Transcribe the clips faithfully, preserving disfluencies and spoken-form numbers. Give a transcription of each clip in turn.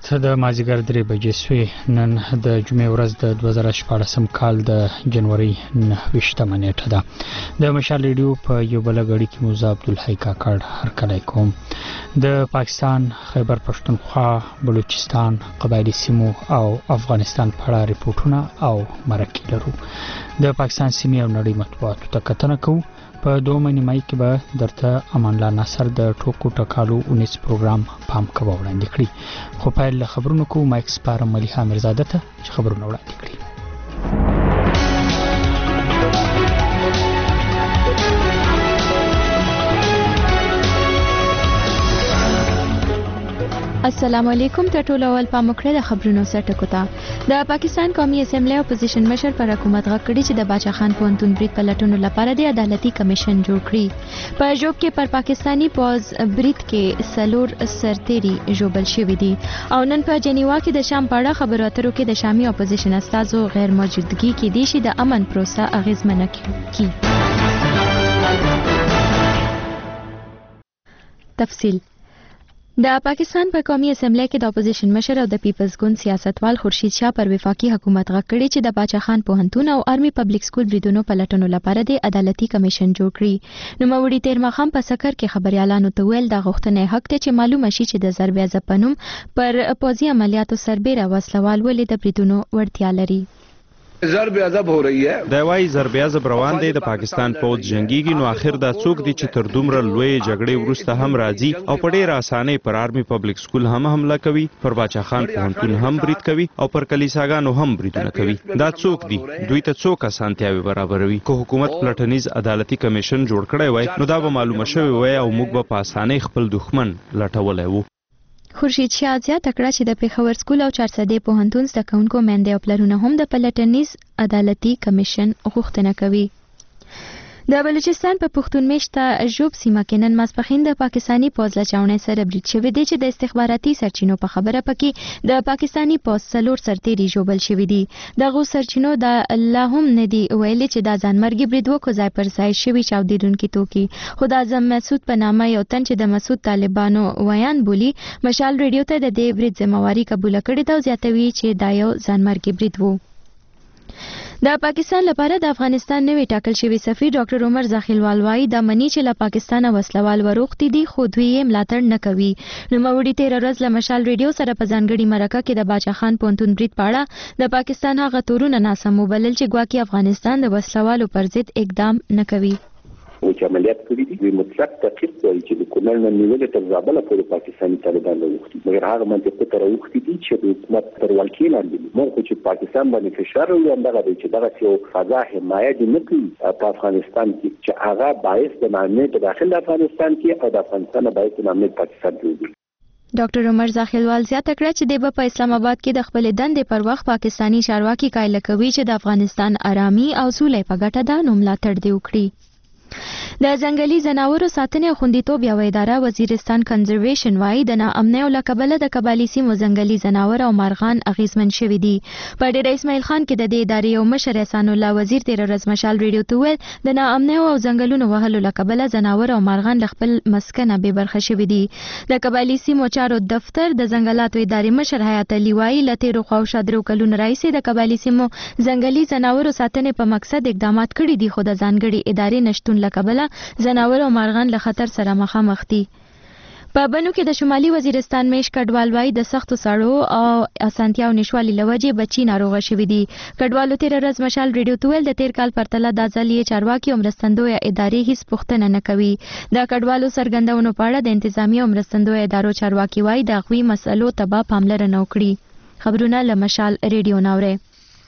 ساعت د مازیګر درې بجې سوې. نن د جمعې ورځ د دوه زره شپاړسم کال د جنوري نهه ویشتمه نیټه ده. د مشال ریډیو په یو بل غړي کې موزه عبدالحی کاکړ هرکلی کوم. د پاکستان، خیبر پښتونخوا، بلوچستان، قبایلی سیمو او افغانستان په اړه ریپورتونه او مرکې لرو. د پاکستان سیمې او نړۍ مطبوعاتو ته کتنه کوو. په دوه نیمایي کې به درته امان الله ناصر د ټوکو ټکالو اونیس پروګرام پام کوه وړاندې کړي. خو پیل له خبرونو کوو. مایک سپارم ملیحه میرزاده ته چې خبرونه وړاندې کړي. السلام علیکم. ته ټول اول پام وکړئ د خبرونو سرټکو ته. د پاکستان قومي اسمبلی اپوزیشن مشر پر حکومت غږ کړي چې د باچا خان پوهنتون برید پلټونو لپاره د عدالتي کمیشن جوړ کړي. په ژوب کې پر پاکستانی پوز برید کې سلور سرتيري ژوبل شوي دي او نن په جنیوا کې د شام په اړه خبرو اترو کې د شامي اپوزیشن استازو غیر موجودګي کې دي چې د امن پروسه اغیزمنه کړي. تفصیل. د پاکستان په قومي اسمبلی کې د اپوزیشن مشر او د پیپلز ګوند سیاستوال خورشید شاه پر وفاقي حکومت غږ کړي چې د باچا خان پوهنتون او آرمي پبلک سکول بریدونو پلټنو لپاره د عدالتي کمیشن جوړ کړي. نوموړي تیر ماښام په سکر کې خبريالانو ته ویل د غوښتنې حق ته چې معلومه شي چې د ضرب عضب په نوم پر پوځي عملیاتو سربېره وسلوال ولې د بریدونو وړتیا لري. ضرب عضب هو رہی ہے. دا وايي ضرب عضب روان دی. د پاکستان پوځ جنگيږي نو اخر دا څوک دي چې تر دومره لوی جګړې وروسته هم راځي او په ډېر اسانه پر آرمي پبلک سکول هم حمله کوي، پر باچا خان پوهنتون هم برید کوي او پر کلیساګانو هم بریدونه کوي. دا څوک دي؟ دوی ته څوک اسانتیاوي برابروي؟ که حکومت پلټنیز عدالتي کمیشن جوړ کړی وای نو دا به معلومه شوی وای او موږ به په اسانه خپل دښمن لټولی وو. خورشید شاه زیاته کړه چې د پیښور سکول او چارسدې پوهنتون زده کوونکو میندې او پلرونه هم د پلټنیز عدالتي کمیشن غوښتنه کوي. د بلوچستان په پښتون میشته ژوب سیمه کې نن ماسپښین د پاکستانی پوځ له چاونې سره برید شوی دی چې د استخباراتي سرچینو په خبره پکې د پاکستانی پوځ څلور سرتیري ژوبل شوي دي. دغو سرچینو دا لا هم نه دي ویلي چې دا ځانمرګي برید وکړو ځای پر ځای شوي چاودېدونکي توکي. خو د اعظم مسعود په نامه یو تن چې د مسعود طالبانو ویان بولي مشال ریډیو ته د دې برید ذمہواري قبوله کړې ده او زیاتوي چې دا یو ځانمرګي برید وو. د پاکستان لپاره د افغانستان نوی ټاکل شوی سفیر ډاکټر عمر زاخیلوال وایي د منی چې له پاکستانه وسلوال وروختي دي خو دوی یې ملاتړ نه کوي. نوموړي تېره ورځ له مشال ریډیو سره په ځانګړي مرکه کې د باچا خان پوهنتون برید په اړه د پاکستان هغه تورونه ناسم وبلل چې ګواکې افغانستان د وسلوالو پر ضد اقدام نه کوي. او چې عملیات کړي دي دوی مطلق تحقیق کوي چې د کونړ نه نیولې تر زابل پورې پاکستاني طالبان راوښتي، مګر هغه منطقه ته راوښتي دي چې د حکومت تر ولکې لاندې دي. موږ چې پاکستان باندې فشار راوړي همدغه دی چې دغه یو فضا حمایه دې نه کوي په افغانستان کې چې هغه باعث د ناامنۍ په داخل د افغانستان کې او د افغانستان باعث د ناامنۍ پاکستان جوړوي. ډاکټر عمر زاخیلوال زیاته کړه چې د په اسلام آباد کې د خپل دندې پر وخت پاکستانی چارواکي قایل کوي چې د افغانستان آرامي او سولې په ګټه ده نو ملاتړ دی وکړي. د ځنګلي ځناورو ساتنې او خوندیتوب یوه اداره وزیرستان کنزرویشن وایي د ناامنۍ له کبله د قبایلي سیمو ځنګلي ځناور او مارغان اغیزمن شوي دي. په ډېره اسماعیل خان کې د دې ادارې یو مشر احسان الله وزیر تېره ورځ مشال ریډیو ته وویل د ناامنۍ او ځنګلونو وهلو له کبله ځناور او مارغان له خپل مسکنه بې برخه شوي دي. د قبایلي سیمو چارو دفتر د ځنګلاتو ادارې مشر حیات علي وایي له تېرو خواوشا درې کلونو راهیسې د قبایلي سیمو ځنګلي ځناورو ساتنې په مقصد اقدامات کړي دي خو د ځانګړي ادارې نشتون له کبله ځناور او مارغان له خطر سره مخامخ دي. په بنو کې د شمالي وزیرستان میش کډوال وایي د سختو سړو او اسانتیاو نشوالي له وجې بچي ناروغه شوي دي. کډوالو تېره ورځ مشال ریډیو ته ویل د تېر کال پرتله دا ځل یې چارواکي او مرستندویه ادارې هیڅ پوښتنه نه کوي. د کډوالو څرګندونو په اړه د انتظامی او مرستندویه ادارو چارواکي وایي د هغوی مسلو ته به پاملرنه وکړي. خبرونه له مشال ریډیو نه اورئ.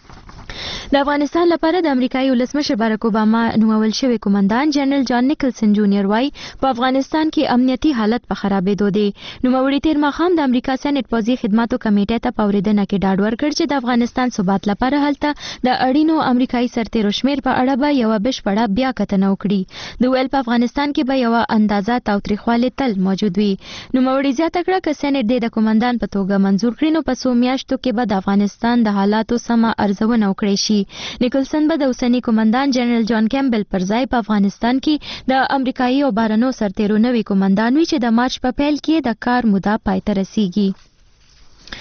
د افغانستان لپاره د امریکایي ولسمشر بارک اوباما نومول شوی قومندان جنرال جان نیکلسن جونیئر وایي په افغانستان کې امنیتي حالت په خرابېدو دی. نوموړي تېر ماښام د امریکا سېنټ پوځي خدماتو کمیټې ته په اورېدنه کې ډاډ ورکړ چې د افغانستان ثبات لپاره هلته د اړینو امریکایي سرتیرو شمېر په اړه به یوه بشپړه بیا کتنه وکړي. د ویل په افغانستان کې به یوه اندازه تاوتریخوالی تل موجود وي. نوموړي زیاته کړه که سېنټ دې د قومندان په توګه منظور کړي نو په څو میاشتو کې به د افغانستان د حالاتو سمه ارزونه وکړی شي. نیکلسن به د اوسني قومندان جنرال جان کیمبل پر ځای په افغانستان کې د امریکایي او بهرنیو سرتیرو نوي قومندان وي چې د مارچ په پیل کې د کار موده پای ته رسیږي.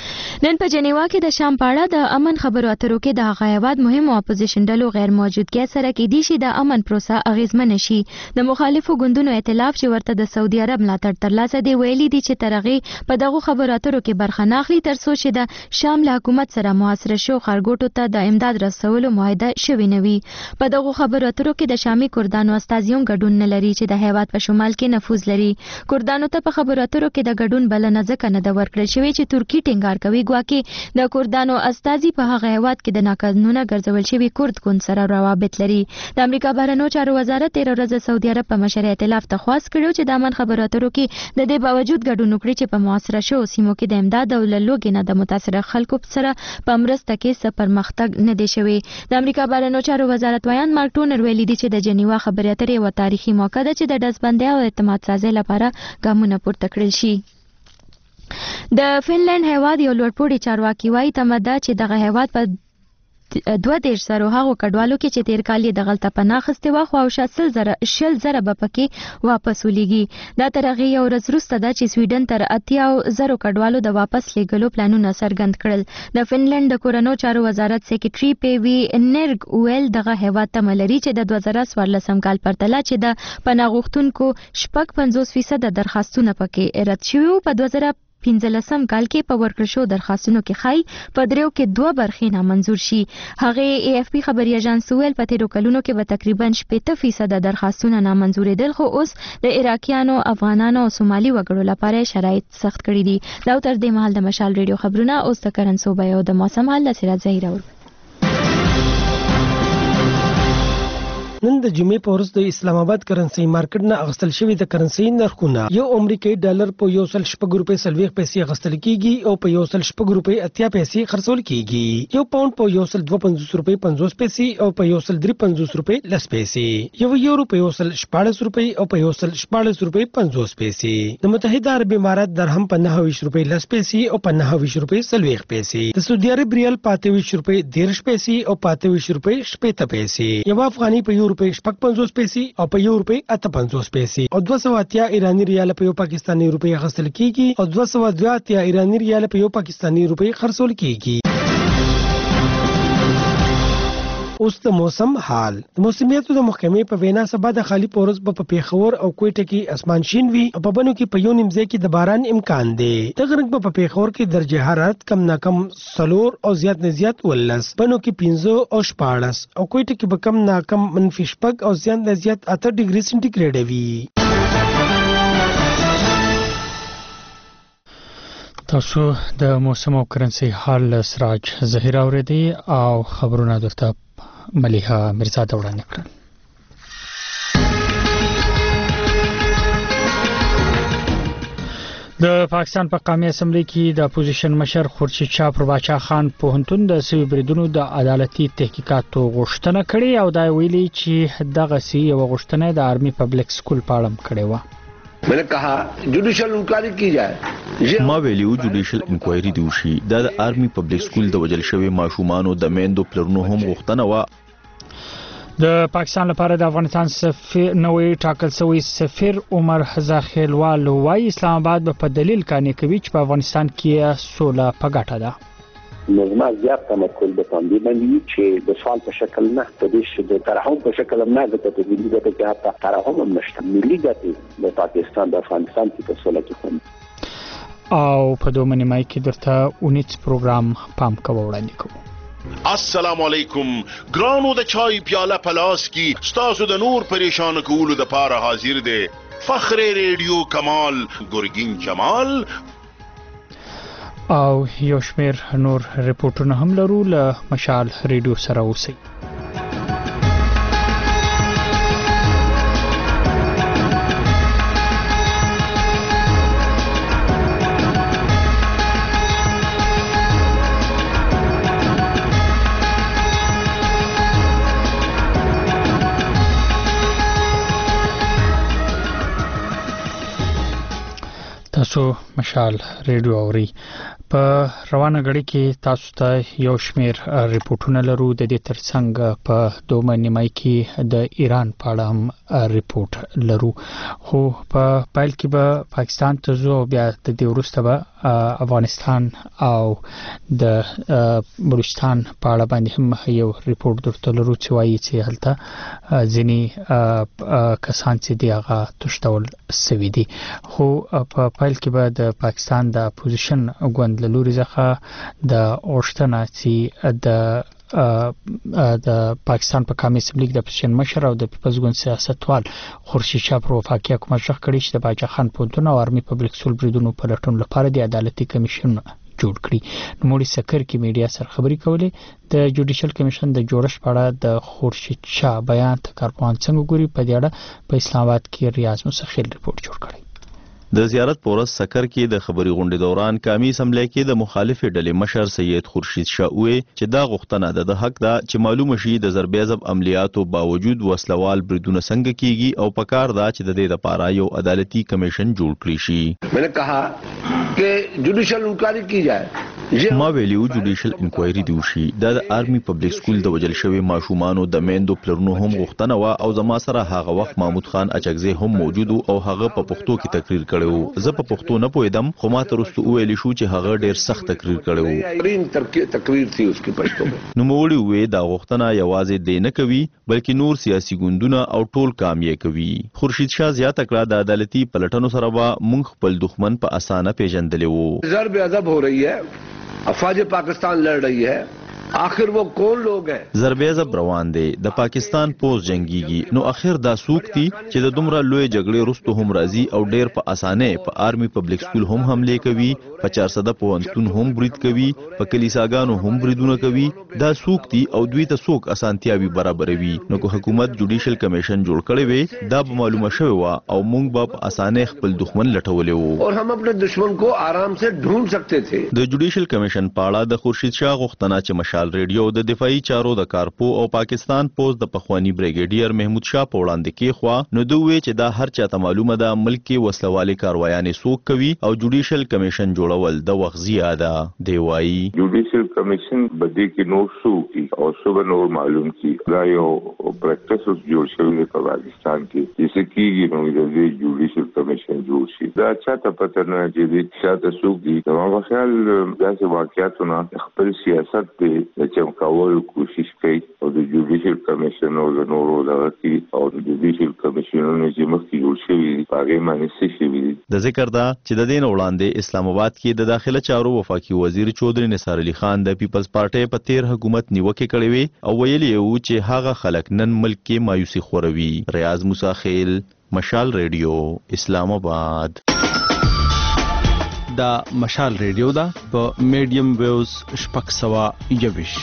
نن په جنیوا کې د شام پاړه د امن خبرو اترو کې د هغه هیواد مهمو اپوزیشن ډلو غیر موجودګي سره کې دي چې د امن پروسه اغیزمن شي. د مخالفو ګوندونو ائتلاف چې ورته د سعودي عرب ملاتړ ترلاسه دی ویلي دي چې ترغه په دغه خبرو اترو کې برخه نه اخلي تر څو چې د شام له حکومت سره محاصره شو خارګوټو ته د امداد رسولو معاهده شوی نه وي. په دغه خبرو اترو کې د شامي کردانو استازیون ګډون نه لري چې د هیواد په شمال کې نفوذ لري. کردانو ته په خبرو اترو کې د ګډون بلنه ځکه نه ده ورکړل شوې چې ترکی ټینګار کوي ګواکې د کردانو استازي په هغه هیواد کې د ناقانونه ګرځول شوي کرد ګوند سره روابط لري. د امریکا بهرنیو چارو وزارت تیر ورځ سعودي عرب په مشر ائتلاف ته خواست کړو چې د امن خبرو اترو کې د دې باوجود ګډون وکړي چې په محاصره شوو سیمو کې د امداد او له لوږې نه د متاثره خلکو سره په مرسته کې څه پرمختګ نه دی شوی. د امریکا بهرنیو چارو وزارت ویان مارک ټونر ویلي دی چې د جنیوا خبرې اترې یوه تاریخي موقع ده چې د ډزبندۍ او اعتماد سازۍ لپاره ګامونه پورته کړل شي. د فنلند هیواد یو لوړپوړي چارواکي وایي تمه ده چې دغه هیواد په دوه دېرش زرو هغو کډوالو کې چې تیر کال یې دغلته پناه اخیستې وه خو شل زره شل زره به پکې واپس ولیږي. دا تر هغې یو ورځ وروسته ده چې سویډن تر اتیاو زرو کډوالو د واپس لیږلو پلانونه څرګند کړل. د فنلند د کورنیو چارو وزارت سیکریټري پیوي نرګ ویل دغه هیواد تمه لري چې د دوه زره څوارلسم کال پرتله چې د پناه غوښتونکو شپږ پنځوس فیصده درخواستونه پکې رد شوي وو په دوه زره پنځلسم کال کې په ورکړل شو درخواستونو کې ښایي په دریو کې دوه برخې نامنظور شي. هغې ای اف پي خبري اژانس ویل په تیرو کلونو کې به تقریبا شپېته فیصده درخواستونه نامنظورېدل خو اوس د عراقیانو افغانانو او سومالي وګړو لپاره شرایط سخت کړي دي. دا تر دې مهال د مشال ریډیو خبرونه اوس د کرن صوبه او د موسم حال له سراج ظهیر اور نن د جمعې په ورځ د اسلام آباد کرنسي مارکیټ نه اغستل شوی د کرنسي نرخونه یو امریکایي ډالر په یو سل شپږ روپۍ څلوېښت پیسې اغستل کیږي او په یو سل شپږ روپۍ اتیا پیسې خرڅول کیږي. یو پاوند په یو سل دوه پنځوس روپۍ پنځوس پیسې او په یو سل درې پنځوس روپۍ لس پیسې. یو یورو په یو سل شپاړس روپۍ او په یو سل شپاړس روپۍ پنځوس پیسې. د متحده عرب امارات درهم په نهه ویشت روپۍ لس پیسې او په نهه ویشت روپۍ څلوېښت پیسې. د سعودي عرب ریال په اته ویشت روپۍ دېرش پیسې او په اته ویشت روپۍ شپېته پیسې. یو افغاني په یو روپۍ شپږ پنځوس پیسې او په یو روپۍ اته پنځوس پیسې او دوه سوه اتیا ایراني ریال په یو پاکستاني روپۍ اخیستل کیږي او دوه سوه دوه اتیا ایراني ریال په یو پاکستاني روپۍ خرڅول کیږي. اوس د موسم حال. د موسمیاتو د محکمې په وینا سبا د خالی پورز په پیښور او کوټه کې اسمان شین وي او په بنو کې په یو نیم ځای کې د باران امکان دی. د غرنګ په پیښور کې درجه حرارت کم نه کم سلور او زیات نه زیات ولس، بنو کې پنځه او شپاړس او کوټه کې به کم نه کم منفي شپږ او زیات نه زیات اته ډیګري سنټیګریډ وي. تاسو د موسم او کرنسي حال سراج ظهیر اوریدي او خبرونه درته ملیحه مرزاده وړاندې کړل. د پاکستان په قومي اسمبلی کې د اپوزیشن مشر خورشید شاه پر باچا خان پوهنتون د سوي بریدونو د عدالتي تحقیقاتو غوښتنه کړې او دا ویلي چې دغه سی یو غوښتنه د آرمي پبلک سکول په اړه کړې و. میں نے کہا جوډیشل انکوائری کی جائے. ما ویلیو جوډیشل انکوائری دی وشي. دا د آرمي پبلک سکول د وجل شوی ماشومانو د میندو پلرونو هم غوښتنه و. د پاکستان لپاره د افغانستان سفیر نوې ټاکل شوی سفیر عمر زاخیلوال وايي اسلام آباد په دلیل کانې کوي چې په افغانستان کې سوله په ګټه ده. نظم زیات تمرکز د باندې باندې چې د سوال په شکل نه د دې د ترحم په شکل نه د تدبیر د ته حتی ترحم نشته. ملي ګټې د پاکستان د افغانستان په سوله کې هم او په دوه منیمای کې درته اونیت پروګرام پام کوو وړاندې کوو. السلام علیکم ګرانو د چای پیاله پلاس کی ستاسو د نور پریشان کولو د پاره حاضر دی فخر ریډیو کمال ګورګین جمال او یو شمیر نور ریپورتونه هم لرو له مشال ریډیو سره اوسئ. تاسو مشال ریډیو اوري. په روانه غړي کې تاسو ته یو شمیر ریپورتونه لرو د دې ترڅنګ په دومره نیمای کې د ایران په اړه هم ریپورت لرو خو په پایل کې به پاکستان ته زو بیا د دې وروسته به افغانستان او د بلوچستان په اړه باندې هم یو ریپورت درته لرو چې وایي چې هلته ځینی کسان چې دی هغه تشتول سوي دي خو په پایل کې به د پاکستان د اپوزیشن ګوند له لوري څخه د اوشتنه چې د د پاکستان په قومي اسمبلی کې د اپوزیشن مشر او د پیپلز ګوند سیاستوال خورشید شاه پر وفاقي حکومت ځخ کړی چې د باچا خان پونتون او آرمي پبلک سکول بریدونو په لټون لپاره د عدالتي کمیشن جوړ کړی نو موږ سکر کې میډیا سره خبرې کولې د جوډیشل کمیشن د جوړښت په اړه د خورشید شاه بیان ته کارپوهان څنګه ګوري په دې اړه په اسلام آباد کې ریاض مسخیل ریپورت جوړ کړی د زیارت پورس سکر کې د خبري غونډې دوران قومي اسمبلی کې د مخالفې ډلې مشر سید خورشید شاه وې چې دا غوښتنه ده د حق ده چې معلومه شي د ضربېزب عملیاتو باوجود وسلوال بریدونه څنګه کیږي او پکار ده چې د دې لپاره یو عدالتي کمیشن جوړ کړی شي میں نے کہا کہ جوډیشل انکوائری کی جائے ما ویلیو جوډیشل انکوایری دی وشي د آرمي پبلک سکول د وجل شوی ماشومانو د میندو پلرونو هم غوښتنه وا او زما سره هغه وخت محمود خان اچکزی هم موجود او هغه په پښتو کې تقریر کړو زه په پښتو نه پوهیدم خو ما تر اوسه ویل شو چې هغه ډیر سخت تقریر کړو تقریر تھی اس کی پښتو میں نو موړي وې دا غوښتنه یوازې دی نه کوي بلکې نور سیاسي ګوندونه او ټول کامیې کوي خورشید شاه زیاته کړه د عدالتي پلټنو سره به مونږ خپل دښمن په اسانه پیژندلې وو ضرب عذاب ہو رہی ہے افواج پاکستان لڑ رہی ہے آخر وہ کون لوگ ہیں ضربېزب روان دی د پاکستان پوز جنگيږي نو اخر دا سوق دي چې د دومره لوی جګړې وروسته هم راځي او ډېر په اسانه په آرمي پبلک سکول هم حمله کوي په چار سده پوهنتون هم برید کوي په کلیساګانو هم بریدونه کوي دا سوق دي او دوی ته سوق اسانتیاوي برابروي نو کو حکومت جوډیشل کمیشن جوړ کړي وي دا به معلومه شوی و او موږ به په اسانه خپل دښمن لټولې وو اور هم خپل دشمن کو آرام سے ढूंढ سکتے تھے د جوډیشل کمیشن پاړه د خورشید شاه غوښتنه چې مشال ریډیو د دفاعي چارو د کارپو او پاکستان پوز د پخوانی بریګیډیر محمود شاه په وړاندې کې خو نو دوی چې دا هر چاته معلومه ده ملک کې وسلوالي کاروایانې سوق کوي او جوډیشل کمیشن جوړول د وخت زیاده دی وایي جوډیشل کمیشن بده کې نور سو کی او څو نور معلوم کی دا یو پریکټس جوړ شوی په پاکستان کې چې کیږي نو د جوډیشل کمیشن جوړ شي دا چاته پته نه چې د چاته سوق دي دا په خیال داسې واقعیتونه خپل سیاست ته کول کوشش کوي او د جوډیشل کمیشن او د نورو دغه او د جوډیشل کمیشنونو چې مخکې جوړ شوي هغه باندې څه شوي د ذکر دا چې د دین وړاندې اسلام آباد کې د داخله چارو وفاقي وزیر چودري نثار علي خان د پیپلز پارټي په تیر حکومت نیوکه کړې وي او ویلي وو چې هغه خلک نن ملک کې مایوسي خوروي ریاض موسی خیل مشال ریډیو اسلام آباد دا مشال ریډیو دا په میډیم ویوز شپږ سوه یوویش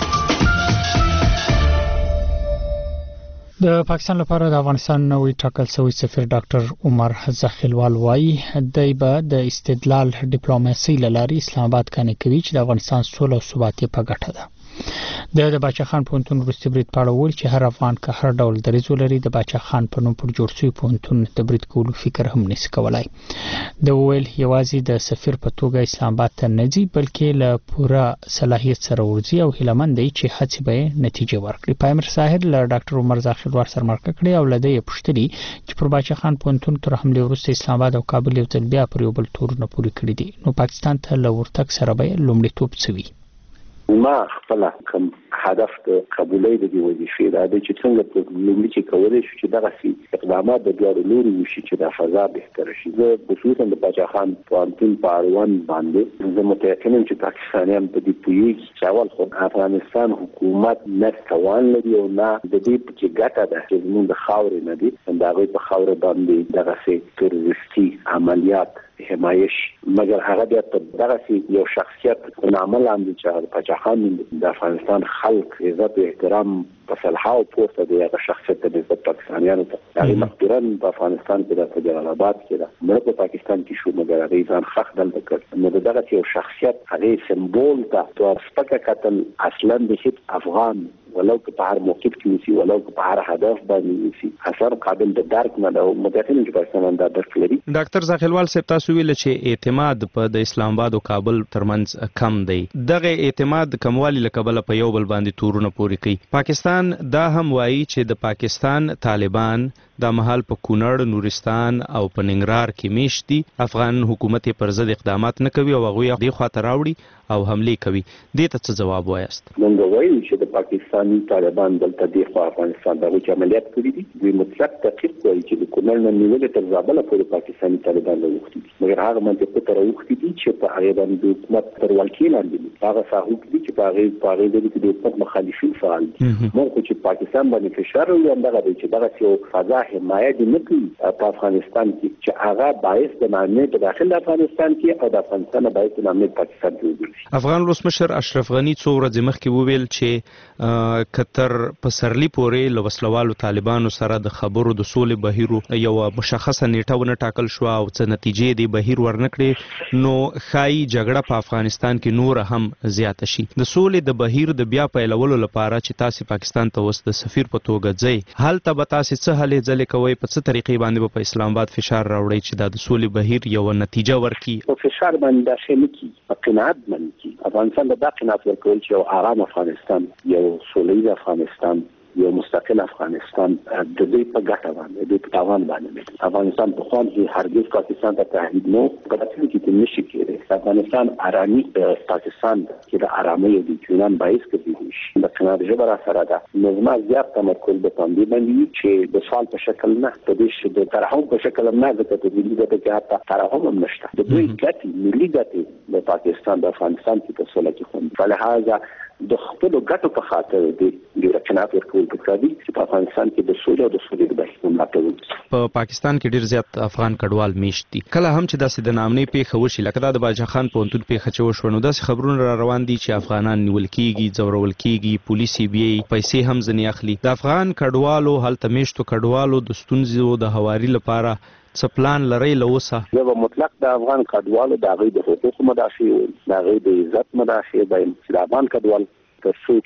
د پاکستان لپاره د افغانستان نوې ټاکل شوی سفیر ډاکټر عمر زخیلوال وایي دای به د استدلال ډیپلوماسي لاري اسلام آباد کنه کوي چې د افغانستان سوله او ثبات په ګټه ده د د باچا خان پونتون وروستي برید په اړه ویل چې هر افغان که هر ډول دریځ ولري د باچا خان په نوم پر جوړ شوی پونتون د برید کولو فکر هم نشي کولای د ویل یوازې د سفیر په توګه اسلام آباد ته نه ځي بلکې له پوره صلاحیت سره ورځي او هیلمن دی چې هڅې به نتیجه ورکړي پایمر ساحر له ډاکټر عمر زخیلوال سره مرکه کړې او لدی پښتني چې پر باچا خان پونتون تر حمله وروسته اسلام آباد او کابل یو ځل بیا پر یو بل تورونه پوری کړی دي نو پاکستان ته له ورتګ سره به لومړیتوب څوي ما خپل کوم هدف د قبولې د وظیفې د دې چې څنګه په لومړي کې کولای شو چې دغه سي اقدامات د دوه لوري وشي چې د فضا بهتر شي زه خصوصا د باچا خان پوانتون په اړوند باندې زه متأکد یم چې پاکستانیان په دې پوهیږي چې اول خو افغانستان حکومت نه توان لري او نه د دې چې ګټه ده چې موږ د خاورې نه دي د هغه په خاور باندې دغه سي تروریستي عملیات حمایش مگر هغه بیا په دغه سي یو شخصیت نامه لاندې چې باچا خان د افغانستان خلک عزت او احترام په صلحاو پورته دی هغه شخصیت د نسبت پاکستانیانو ته هغه مقدرا په افغانستان کې د جلال آباد کې ده مړ په پاکستان کې شو مګر هغه ځان خخ دلته کړ نو دغه یو شخصیت هغه سمبول ده تو سپکه کتل اصلا د هیڅ افغان ولو که په هر موقف کې وسی ولو که په هر هدف باندې وسی اثر قابل د درک نه ده متأکد چې پاکستان دا درک لري. ډاکټر زاخیلوال صاحب تاسو ویل چې اعتماد په د اسلام آباد او کابل ترمنځ کم دی. دغه اعتماد کموالی له کبله په یو بل باندې تورونه پوري کوي. پاکستان دا هم وایي چې د پاکستان طالبان دا محل په کونړ، نورستان او په ننګرهار کې میشت دي. افغان حکومت پر ضد اقدامات نه کوي او هغوی دې خواته راوړي او حمله کوي. دې ته څه جواب وایاست؟ موږ وایو چې د پاکستاني طالبان دلته د خوا افغانستان دغه عملیات کړي دي. دوی مطلق تحقیق کوي چې د کونړ نه نیولې تر زابل پورې پاکستاني طالبان راوښتي دي. مګر هغه منطقه ته راوښتي دي چې په هغه باندې د حکومت تر ولکې لاندې دي. هغه صاحب دي چې په هغه په هغه د حکومت مخالفین فعال دي. موږ چې پاکستان باندې فشار وي دغه دی چې دغه یو فضا حمایت نه کوي په افغانستان کې چې هغه باعث د نامې په داخل افغانستان کې او د افغانستان باعث د نامې پاکستان کې وي. افغان ولسمشر اشرف غنی څو ورځې مخکې وویل چې کتر په سرلی پورې له وسلوالو طالبانو سره د خبرو د سولې بهیر یو مشخصه نیټه ونه ټاکل شو او څه نتیجې دی بهیر ورنکړي نو خای جګړه په افغانستان کې نور هم زیات شي. د سولې د بهیر د بیا پیلولو لپاره چې تاسو پاکستان ته وس د سفیر په توګه ځئ هلته به تاسو څه هلې ځلې کوئ په څه طریقې باندې په اسلام آباد فشار راوړئ چې دا د سولې بهیر یو نتیجه ورکړي؟ په فشار باندې دا شی نه کی په قناعت باندې کی افغانستان د دا قناعت ورکول چې یو آرام افغانستان یو سولهییز افغانستان یو مستقل افغانستان د دې په ګټه باندې د تاوان باندې افغانستان په خوان هي هرګز پاکستان ته تهدید نه غواړي چې نشي کېږي. افغانستان آرامي د پاکستان چې د آرامۍ او د اطمینان باعث ګرځي شي. د قناعت ژبه سره ده نظم زیات تمرکز په باندې باندې چې د سوال په شکل نه په دې چې د ترحم په شکل نه ځکه د دې د ګټه ترحم هم نشته. د دوی ګټي ملي ګټي د پاکستان د افغانستان په سوله کې خوند فلهذا د خپل ګټو په خاطر د د رکنات ورکول پکار دي چې په افغانستان کې د سولې او د سولې د بحث ملاتړ وکړي. په پاکستان کې ډیر زیات افغان کډوال میشت دي. کله هم چې داسې د نامنې پیښه وشي لکه دا د باچا خان پوهنتون پیښه چې وشوه نو داسې خبرونه را روان دي چې افغانان نیول کېږي، ځورول کېږي، پولیسي بیا پیسې هم ځنې اخلي. د افغان کډوالو هلته میشتو کډوالو د ستونزو د هواري لپاره څه پلان لرئ لوسه؟ یو مطلق د افغان کډوالو د هغوی د حقوقو مدافع د هغوی د عزت مدافع دی چې د افغان کډوال تر څو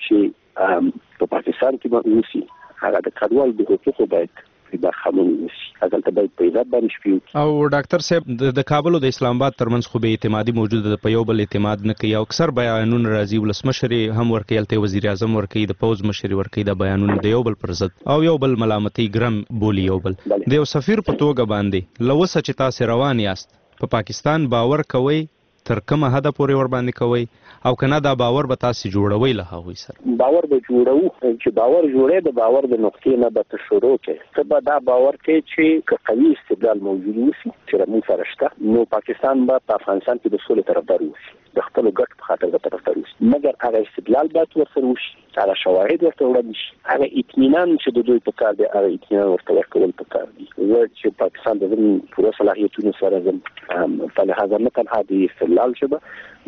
چې په پاکستان کې به اوسي هغه د کډوال د حقوقو باید برخه ونیسي. هغه ته باید په عزت باندې شي. او ډاکټر صاحب د کابل او د اسلام آباد ترمنځ خو به اعتمادي موجوده ده، په یو بل اعتماد نه کوي او اکثر بیانونه راځي ولسمشر هم ورکوي، هلته وزیر اعظم ورکوي، د پوز مشر ورکوي، د بیانونه د یو بل پر ضد او یو بل ملامتي ګرم بولی یو بل. د یو سفیر په توګه باندې لوسه چې تاسو روان یاست په پاکستان باور کوئ تر کومه حده پورې ور باندې کوئ او کنه دا باور به تاسو جوړوي له هغوی سره؟ باور به جوړو چې باور جوړې د باور د نقطې نه به شروع کې څه به دا باور کې چې قوي استدلال موجود وي چې موږ سره شته نو پاکستان به په افغانستان کې د سولې طرفدار وي د خپل ګټ په خاطر د طرفدار وي. مګر هغه استدلال به ورسره وشي، هغه شواهد ورته وړاندې شي، هغه اطمینان چې د دوی په کار دی هغه اطمینان ورته ورکول په کار دي چې پاکستان د زموږ پوره صلاحیتونو سره زم په لحاظ نه تنها د استدلال شبه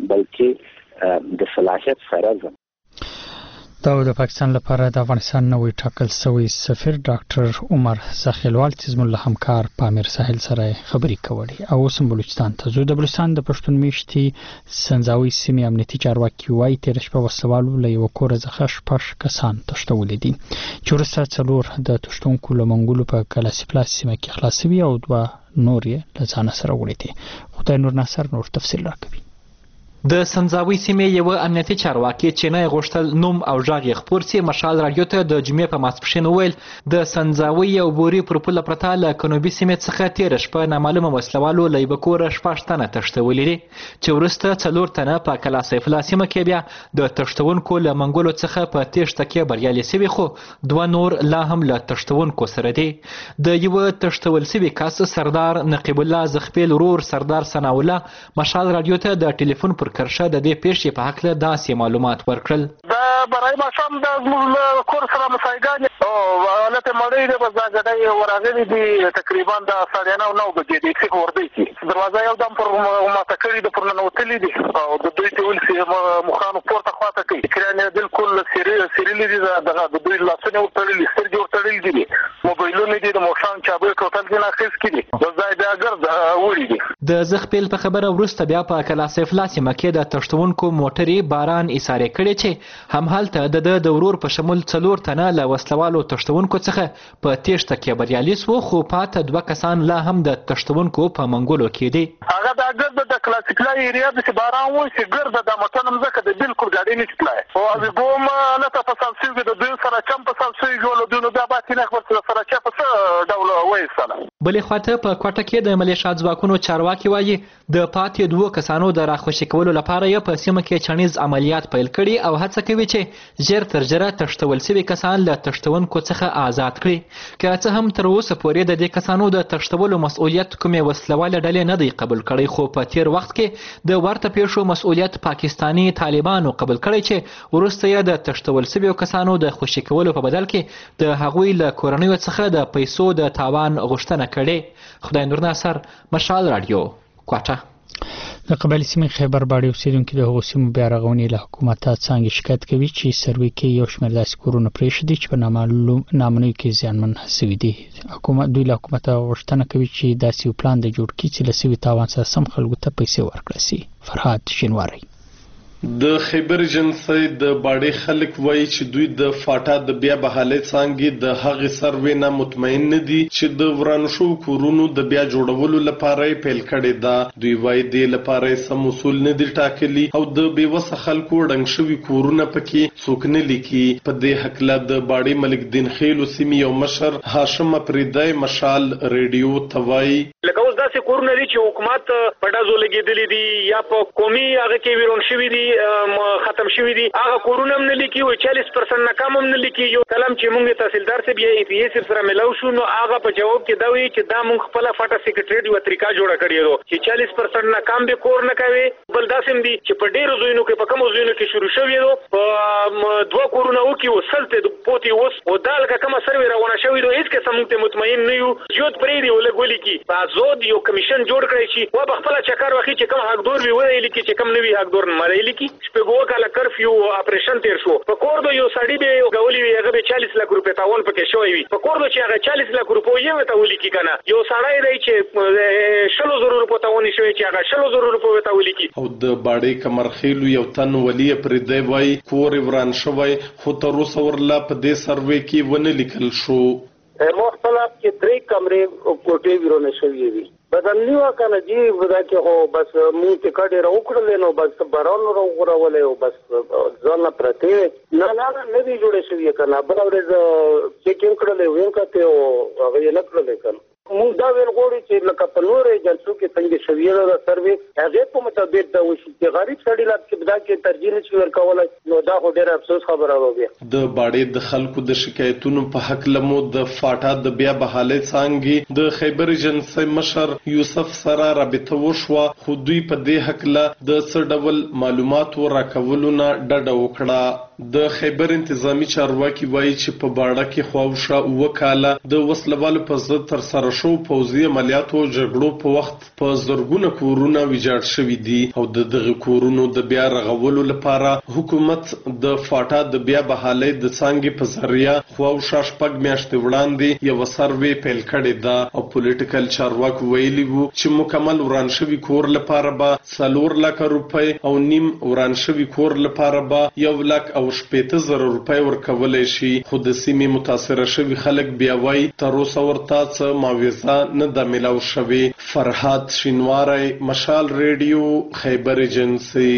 بلکې د صلاحیت سره زم. دا د پاکستان لپاره د افغانستان نوې ټاکل شوی سفیر ډاکټر عمر زاخیلوال چې زموږ له همکار پامیر ساحل سره خبرې کولې. او اوس بلوچستان ته ځو. د بلوچستان د پښتون میشتي سنځاوي سیمې امنیتي چارواکي وایي تېره شپه وسلوالو له یوه کوره څخه شپږ کسان تښتولي دي چې وروسته څلور د تښتونکو له منګولو په کلاسي پلاس سیمه کې خلاص شوي او دوه نور یې له ځانه سره وړي دي. خدای نور ناصر نور تفصیل راکوي. د سنځاوي سیمې یو امنیتي چارواکي چې نه غوښتل نوم او ژغ یې خپور سي مشال رادیو ته د جمعې په ماسپښین وویل د سنځاوي یو بوري پر پوله پرته له جنوبي سیمې څخه تېره شپه نامعلومه وسلوالو له یوه کوره شپږ تنه تښتولي دي چې وروسته څلور تنه په کلا سیف الله سیمه کې بیا د تښتونکو له منګولو څخه په تېښته کې بریالي سوي خو دوه نور لا هم له تښتونکو سره دي. د یوه تښتول سوي کس سردار نقیب الله زخپیل ورور سردار ثناء الله مشال رادیو ته د ټلیفون پر کرشه د دې پیښې په هکله داسې معلومات ورکړل. د برای ماښام د زموږ له کور سره مسایګانې او هلته مړۍ دی بس دا ګډۍ ورغلي دي تقریبا د ساړه نو نو بجې دي چې وردی کې دروازه یو دم پر ماته کړي د پر ننوتلي دي او د دوی ته ولسي مخانو پورته خواته کوي کرانې بالکل سیریلي دي دغه د دوی لاسونه ورتړلي سترګې ورتړلي دي موبایلونه دي د موشان چابې ټوټل دي ناخیس کړي د ځای بیا ګرځ وړي دي. د زغپیل په خبره وروسته بیا په کلاسیف لاسې مکې د تښتونکو موټرې باران ایسارې کړي چې هم هلته د د ورور په شمول څلور تنه له وسلوالو تښتونکو څخه په تېښته کې بریالي سو خو پاته دوه کسان لا هم د تښتونکو په منګولو کې دي. هغه د ګرد د کلاسیکلا ایریا د باران و چې ګرد د متن مزکه د بالکل ګاډي نشي تلای او از بوم نه ته په سلسله د دوی سره چم په سلسله جوړ دونو د باطینه خبر سره چا په ډول وایساله. بلې خواته په کوټه کې د ملیشات ځواکونو چارواکي وایي د پاتې دوه کسانو د راخوشي کولو لپاره یې په سیمه کې چڼیز عملیات پیل کړي او هڅه کوي چې ژر تر ژره تښتول شوي کسان له تښتونکو څخه آزاد کړي. که څه هم تر اوسه پورې د دې کسانو د تښتولو مسؤلیت کومې وسلوالې ډلې نه دی قبول کړی خو په تیر وخت کې د ورته پیښو مسؤلیت پاکستاني طالبانو قبول کړی چې وروسته یې د تښتول شویو کسانو د خوشي کولو په بدل کې د هغوی له کورنیو څخه د پیسو د تاوان غوښتنه کړې. خدای نور ناصر، مشال رادیو، کوټه. د قبایلي سیمې خیبر باډي اوسیدونکي د هغو سیمو بیا رغونې له حکومته څانګې شکایت کوي چې سروې کې یو شمېر داسې کورونه پرېښودي چې په نامعلوم نامنیو کې زیانمن شوي دي. حکومت دوی له حکومته غوښتنه کوي چې داسې یو پلان د جوړ کړي چې له سوي تاوان سره سم خلکو ته پیسې ورکړل شي. فرهاد شینواری. د خیبر جنسي د باډي خلک وایي چې دوی د فاټا د بیا بحالي څانګې د هغې سروې نه مطمئن نه دي چې د ورانو شوو کورونو د بیا جوړولو لپاره یې پیل کړې ده. دوی وایي دې لپاره یې سم اصول نه دي ټاکلي او د بېوسه خلکو ړنګ شوي کورونه پکې څوک نه لیکي. په دې هکله د باډي ملک دین خیلو سیمې یو مشر هاشم افریدی مشال ریډیو ته وایي لکه اوس داسې کورونه دي چې حکومت په ډزو لګېدلي دي یا په قومي هغه کې ویرون شوي دي ختم شوي دي. هغه کورونه هم نه لیکي او چالیس پرسنټ نه کم هم نه لیکي. یو کلم چې موږ تحصیلدار صاحب یا ای پی ایس سره ملاو شو نو هغه په جواب کې دا وایي چې دا موږ خپله فاټا سیکرټریټ یوه طریقه جوړه کړې ده چې چالیس پرسنټ نه کم به کور نه کوي. بل داسې هم دي چې په ډېرو ځایونو کې په کومو ځایونو کې شروع شوي ده په دوه کورونه وکړي او سل ته پوتې اوس او دا لکه کومه سروې روانه شوې ده هېڅ قسم موږ ته مطمئن نه یو. زیات پرېږدي او لږ ولیکي په ازود یو کمیشن جوړ کړی چې و به خپله چکر واخلي چې کوم حقدور وي ویې لیکي چې کوم نه وي حقدور نه دی لیکي. شپږ کاله کرفیو اپریشن تیر شو په کور د یو سړي به یو غولي وي هغه به چالیس لک روپۍ تاوان پکې شوی وي. په کور د چې هغه چالیس لک روپۍ یې ته ولیکي کنه یو سړی دی چې شلو زرو روپۍ تاوان شوی چې هغه شلو زرو روپۍ ته ولیکي. او د باډي کمرخیلو یو تن ولی پرې دی وای کور وران شوی خو تر اوسه ورلا په دې سروې کې ونه لیکل شو. مختلف کې درې کمرې کوټې ورونه شوې وي بدلنی وکنه جی ودا کې هو بس مونږ ته کډه راو کړل نو بس بارون راو غوړولې او بس ځان پرته نه نه نه دی جوړې شوی کنه بل ورځ چیکینګ کړل وین کته او هغه نه کړل کنه مونږ دا ویل غوړي چې لکه په نورې جلسو کې څنګه شوی دا سروې هغه په مطابق دا وشي چې غریب سړی لا چې بدا کې ترجیح نشي ورکولای نو دا خو ډېر افسوس خبره وي. د باډي د خلکو د شکایتونو په حق لمو د فاټا د بیا بحالي څانګې د خیبر جنسي مشر یوسف سره رابطه وشوه خو دوی په دې حق له د څه ډول معلوماتو راکولو نه ډډه وکړه. د خیبر انتظامی چارواکي وایي چې په باډه کې خواوشا اوه کاله د وسلوالو په ضد تر سره شو پوځي عملیاتو او جګړو په وخت په زرګونه کورونه ویجاړ شوي دي او د دغه کورونو د بیا رغولو لپاره حکومت د فاټا د بیا بحالۍ د څانګې په ذریعه خواوشا شپږ میاشتې وړاندې یوه سروې پیل کړې ده او پولیټیکل چارواکو ویلي وو چې مکمل وران شوي کور لپاره به څلور لکه روپۍ او نیم وران شوي کور لپاره به یو لک او شپېته زره روپۍ ورکولی شي. خو د سیمې متاثره شوي خلک بیا وایي تر اوسه ورته څه معاوضه نه ده میلاو شوې. فرهاد شینواری، مشال ریډیو، خیبر ایجنسي.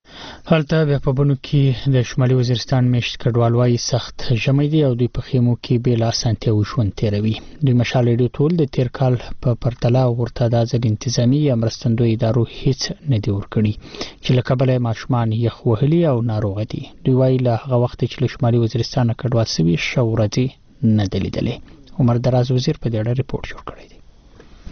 هلته بیا په بنو کې د شمالي وزیرستان میشت کډوال وایي سخت ژمی دی او دوی په خیمو کې بې له اسانتیاوو ژوند تېروي. دوی مشال ریډیو ټول د تیر کال په پرتله ورته دا ځل انتظامي یا مرستندویو ادارو هیڅ نه دي ورکړي چې له کبله یې ماشومان یخ وهلي او ناروغه دي. دوی وایي له هغه وخته چې له شمالي وزیرستان کډوال سوي ښه ورځې نه دي لیدلې. عمر دراز وزیر په دې اړه ریپورت جوړ کړی دی.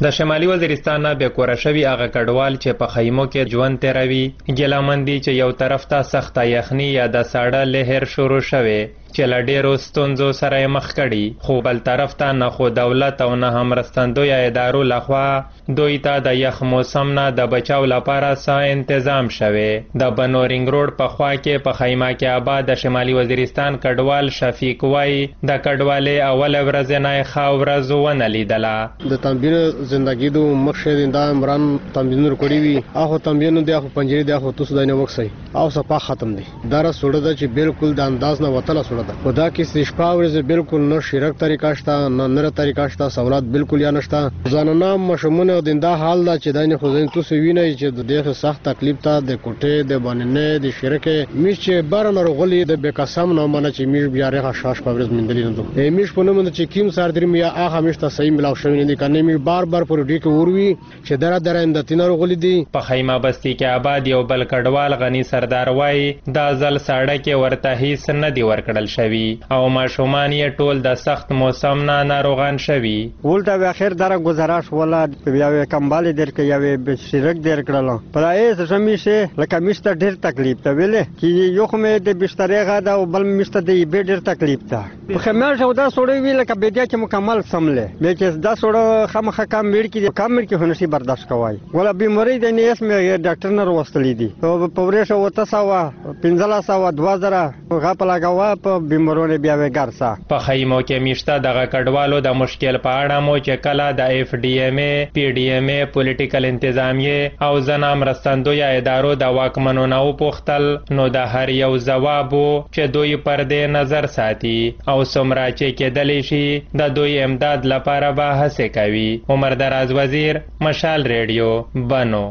د شمالي وزیرستان نه بې کوره شوي هغه کډوال چې په خیمو کې ژوند تیروي ګیلهمن دي چې یو طرف ته سخته یخني یا د ساړه لهر شروع شوی چې له ډېرو ستونزو سره یې مخ کړي خو بل طرف ته نه خو دولت او نه هم مرستندویه ادارو لخوا دوی ته د یخ موسم نه د بچاو لپاره څه تنظیم شوی د بنورینګ روډ په خوا کې په خیمه کې آباد د شمالي وزیرستان کډوال شفیق وایي د کډوالۍ اوله ورځ نه یې ښه ورځ ونه لیدله د تمبین زندگی دو مخشې دا عمران تمبینونه کړي وي هغه تمبینونه د خو پنجرې د خو تاسو دنه وکسي او صفه ختم دي دا را سوړه د چې بالکل د انداز نه وتله سوړه خدا کې شپه ورځ بالکل نه شرک طریقه شته نه نره طریقه شته سہولت بالکل یا نشته ځانونه مشمونه د دا حال دا چې داینه خو زین تاسو وینئ چې د دغه سخت تکلیف ته د کوټه د باندې د شرک میش چې بارن رغلی د بقسم نه منه چې میش بیا رغه شاش په ورځ مندلې نه دوه میش په نوم چې کیم سار دریم یا هغه میش ته صحیح ملاو شوی نه کنه میش بار بار پر ډی کې وروي چې درا درا اند تینه رغلی دي په خیمه بستی کې آباد یو بل کډوال غنی سردار وای دا ځل ساړه کې ورته هیڅ نه دی ورکړل شوی او ماشومان یې ټول د سخت موسم نه ناروغان شوی ولته به اخر دره گزارش ولا بیا کمبالي در کې یو به شرک در کړل پرای زمیشه لکه مشته ډیر تکلیف ته ویلې چې یو خو مې د بسترې غاده او بل مشته د به ډیر تکلیف ته په خمر شو دا سوړی ویل لکه بیا چې مکمل سمله به چې دا سوړ خامخه کم مړ کې کم مړ کې هنشي برداشت کوي ولا بیماری د نه اسمه ډاکټر نه وروستلې دي او په ورشه وته سوا پنځلا سوا دوه زره غاپ لګاوه په بیمارونه بیا وګرسا په خیمو کې میشته دغه کډوالو د مشکل په اړه مو چې کله د اف ډی ایم ای پی ډی ایم ای پولیټیکل انتظامیه او ځنا مرستندویه ادارو د واکمنو نه وپوښتل نو د هر یو ځواب چې دوی پر دې نظر ساتي او څومره چې کېدلی شي د دوی امداد لپاره به هڅې کوي عمر دراز وزیر مشال ریډیو بنو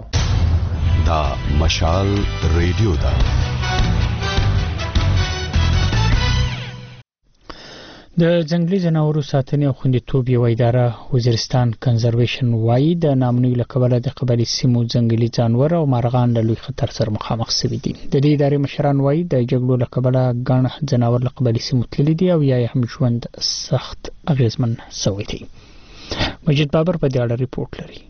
دا مشال ریډیو دا د ځنګلي ځناورو ساتنې او خوندیتوب یو اداره وزیرستان کنزرویشن وایي د نامنوي له کبله د قبایلي سیمو ځنګلي ځانور او مارغان له لوی خطر سره مخامخ شوي دي د دې ادارې مشران وایي د جګړو له کبله ګڼ ځناور له قبایلي سیمو تللي دي او یا یې هم ژوند سخت اغیزمن شوی دی مجید بابر په دې اړه ریپورت لري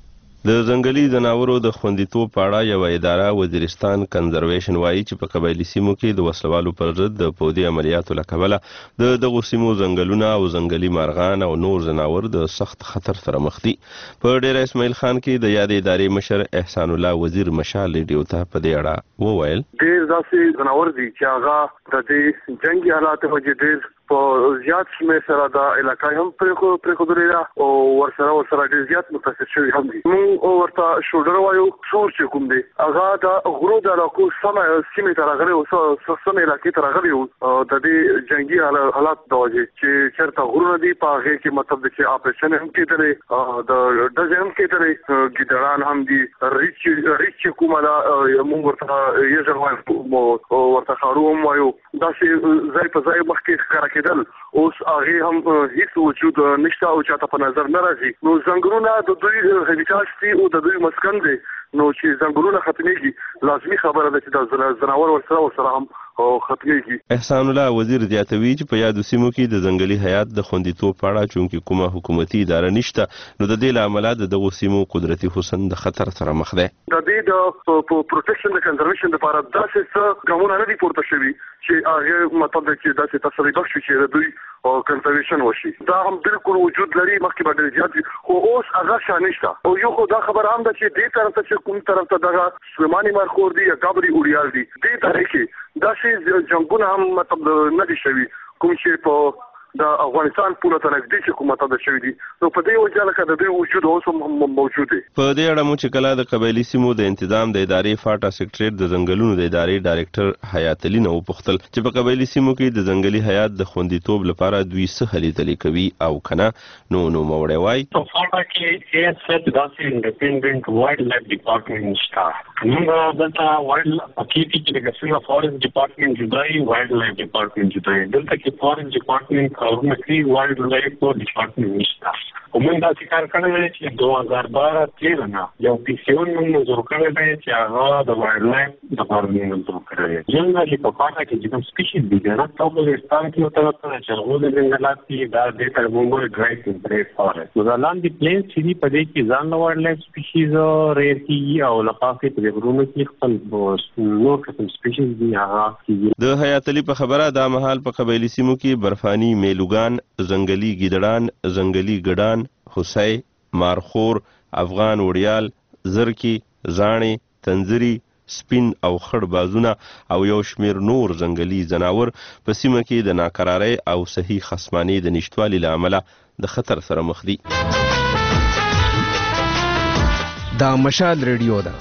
د ځنګلي ځناورو د خوندیتوب په اړه یو اداره وزیرستان کنزرویشن وایي چې په قبایلي سیمو کې د وسلوالو پر ضد د پودي عملیاتو له کبله د دغو سیمو ځنګلونه او ځنګلي مارغان او نور ځناور د سخت خطر سره مخ دي په ډیره اسماعیل خان کې د یادې ادارې مشر احسان الله وزیر مشال ریډیو ته په دې اړه وویل ډیر داسې ځناور دي چې هغه د دې جنگي حالاتو وجې ډیر په زیات شمېر سره دا علاقه هم پرې پرېښودلې ده او ورسره ورسره ډېر زیات متاثر شوي هم دي موږ ورته شولډر وایو سور چې کوم دی هغه د غرو د علاقو سمه سیمې ته راغلی او سمې علاقې ته راغلی و د دې جنګي حالات د وجې چې چېرته غرونه دي په هغې کې مطلب دی چې اپریشن هم کېدلی د ډزې هم کېدلی ګیدړان هم دي ریچ ریچ چې کومه ده موږ ورته یژر وایو ورته ښارو هم وایو داسې ځای په ځای مخکې ښکاره کېدل اوس هغې هم هیڅ وجود نشته او چاته په نظر نه راځي نو ځنګلونه د دوی هیبیټاټ دي او د دوی مسکن دی نو چې ځنګلونه ختمېږي لازمي خبره ده چې د ځناور ورسره ورسره هم ختمېږي احسان الله وزیر زیاتوي چې په یادو سیمو کې د ځنګلي حیات د خوندیتوب په اړه چونکې کومه حکومتي اداره نشته نو د دې له امله د دغو سیمو قدرتي حسن د خطر سره مخ دی د دې د پروټیکشن د کنزرویشن لپاره داسې څه ګامونه نه دي پورته شوي چې هغه مطلب دی چې داسې تسلي بخش وي چې د دوی کنزرویشن وشي دا هم بالکل وجود لري مخکې به ډېر زیات وي خو اوس هغه شا نشته او یو خو دا خبره هم ده چې دې طرف ته چې کوم طرف ته دغه سلیماني مارخور دي یا کابري اوړیال دي دې طرح کې داسې جنګونه هم مطلب نه دي شوي کوم چې په د افغانستان پوله ته نږدې چې کومه تاده شوي دي نو په دې وجه لکه د دوی وجود اوس هم موجود دی په دې اړه مو چې کله د قبایلي سیمو د انتظام د ادارې فاټا سیکریټریټ د ځنګلونو د ادارې ډایرکټر حیات علي نه وپوښتل چې په قبایلي سیمو کې د ځنګلي حیات د خوندیتوب لپاره دوی څه هلې ځلې کوي او کنه نو نو موړی وایي په فاټا کې ای اس ایف داسې انډیپینډنټ وایلډ لایف ډپارټمنټ شته موږ دلته وایلډ پکې چې د ګسنه فارست ډپارټمنټ جدای وایلډ لایف ډپارټمنټ جدای دلته کې فارست ډپارټمنټ کارونه کوي وایلډ لایف ډپارټمنټ نشته. کومه دا کار کړی چې دوه هزار بارہ تیرہ نه یو پیسیون منظور کړی دی چې هغه د وایلډ لایف ډپارټمنټ منظور کړی دی. جنرالي په پاکه کې چې کوم سپیشیز دي نه تاسو په افغانستان کې او تاسو چې هغه د جنگلات کې دا د ترمومر ډرایټ ټمپریچر فارست نو لاندې پلین چې دی په دې کې ځان له وایلډ لایف سپیشیز ریر کیږي او لپاره په غرونو کې خپل نور قسم سپیشیز دي هغه کیږي. د حیات علي په خبره دا مهال په قبایلی سیمو کې برفانی میلوګان، ځنګلي ګیدړان، ځنګلي ګډان، خوسی، مارخور، افغان وړیال، زرکی، زاڼې، تنزري، سپین او خړ بازونه او یو شمیر نور ځنګلي ځناور په سیمه کې د ناقرارۍ او صحیح خصماني د نشټوالي له امله د خطر سره مخ دي. دا مشال ریډیو ده.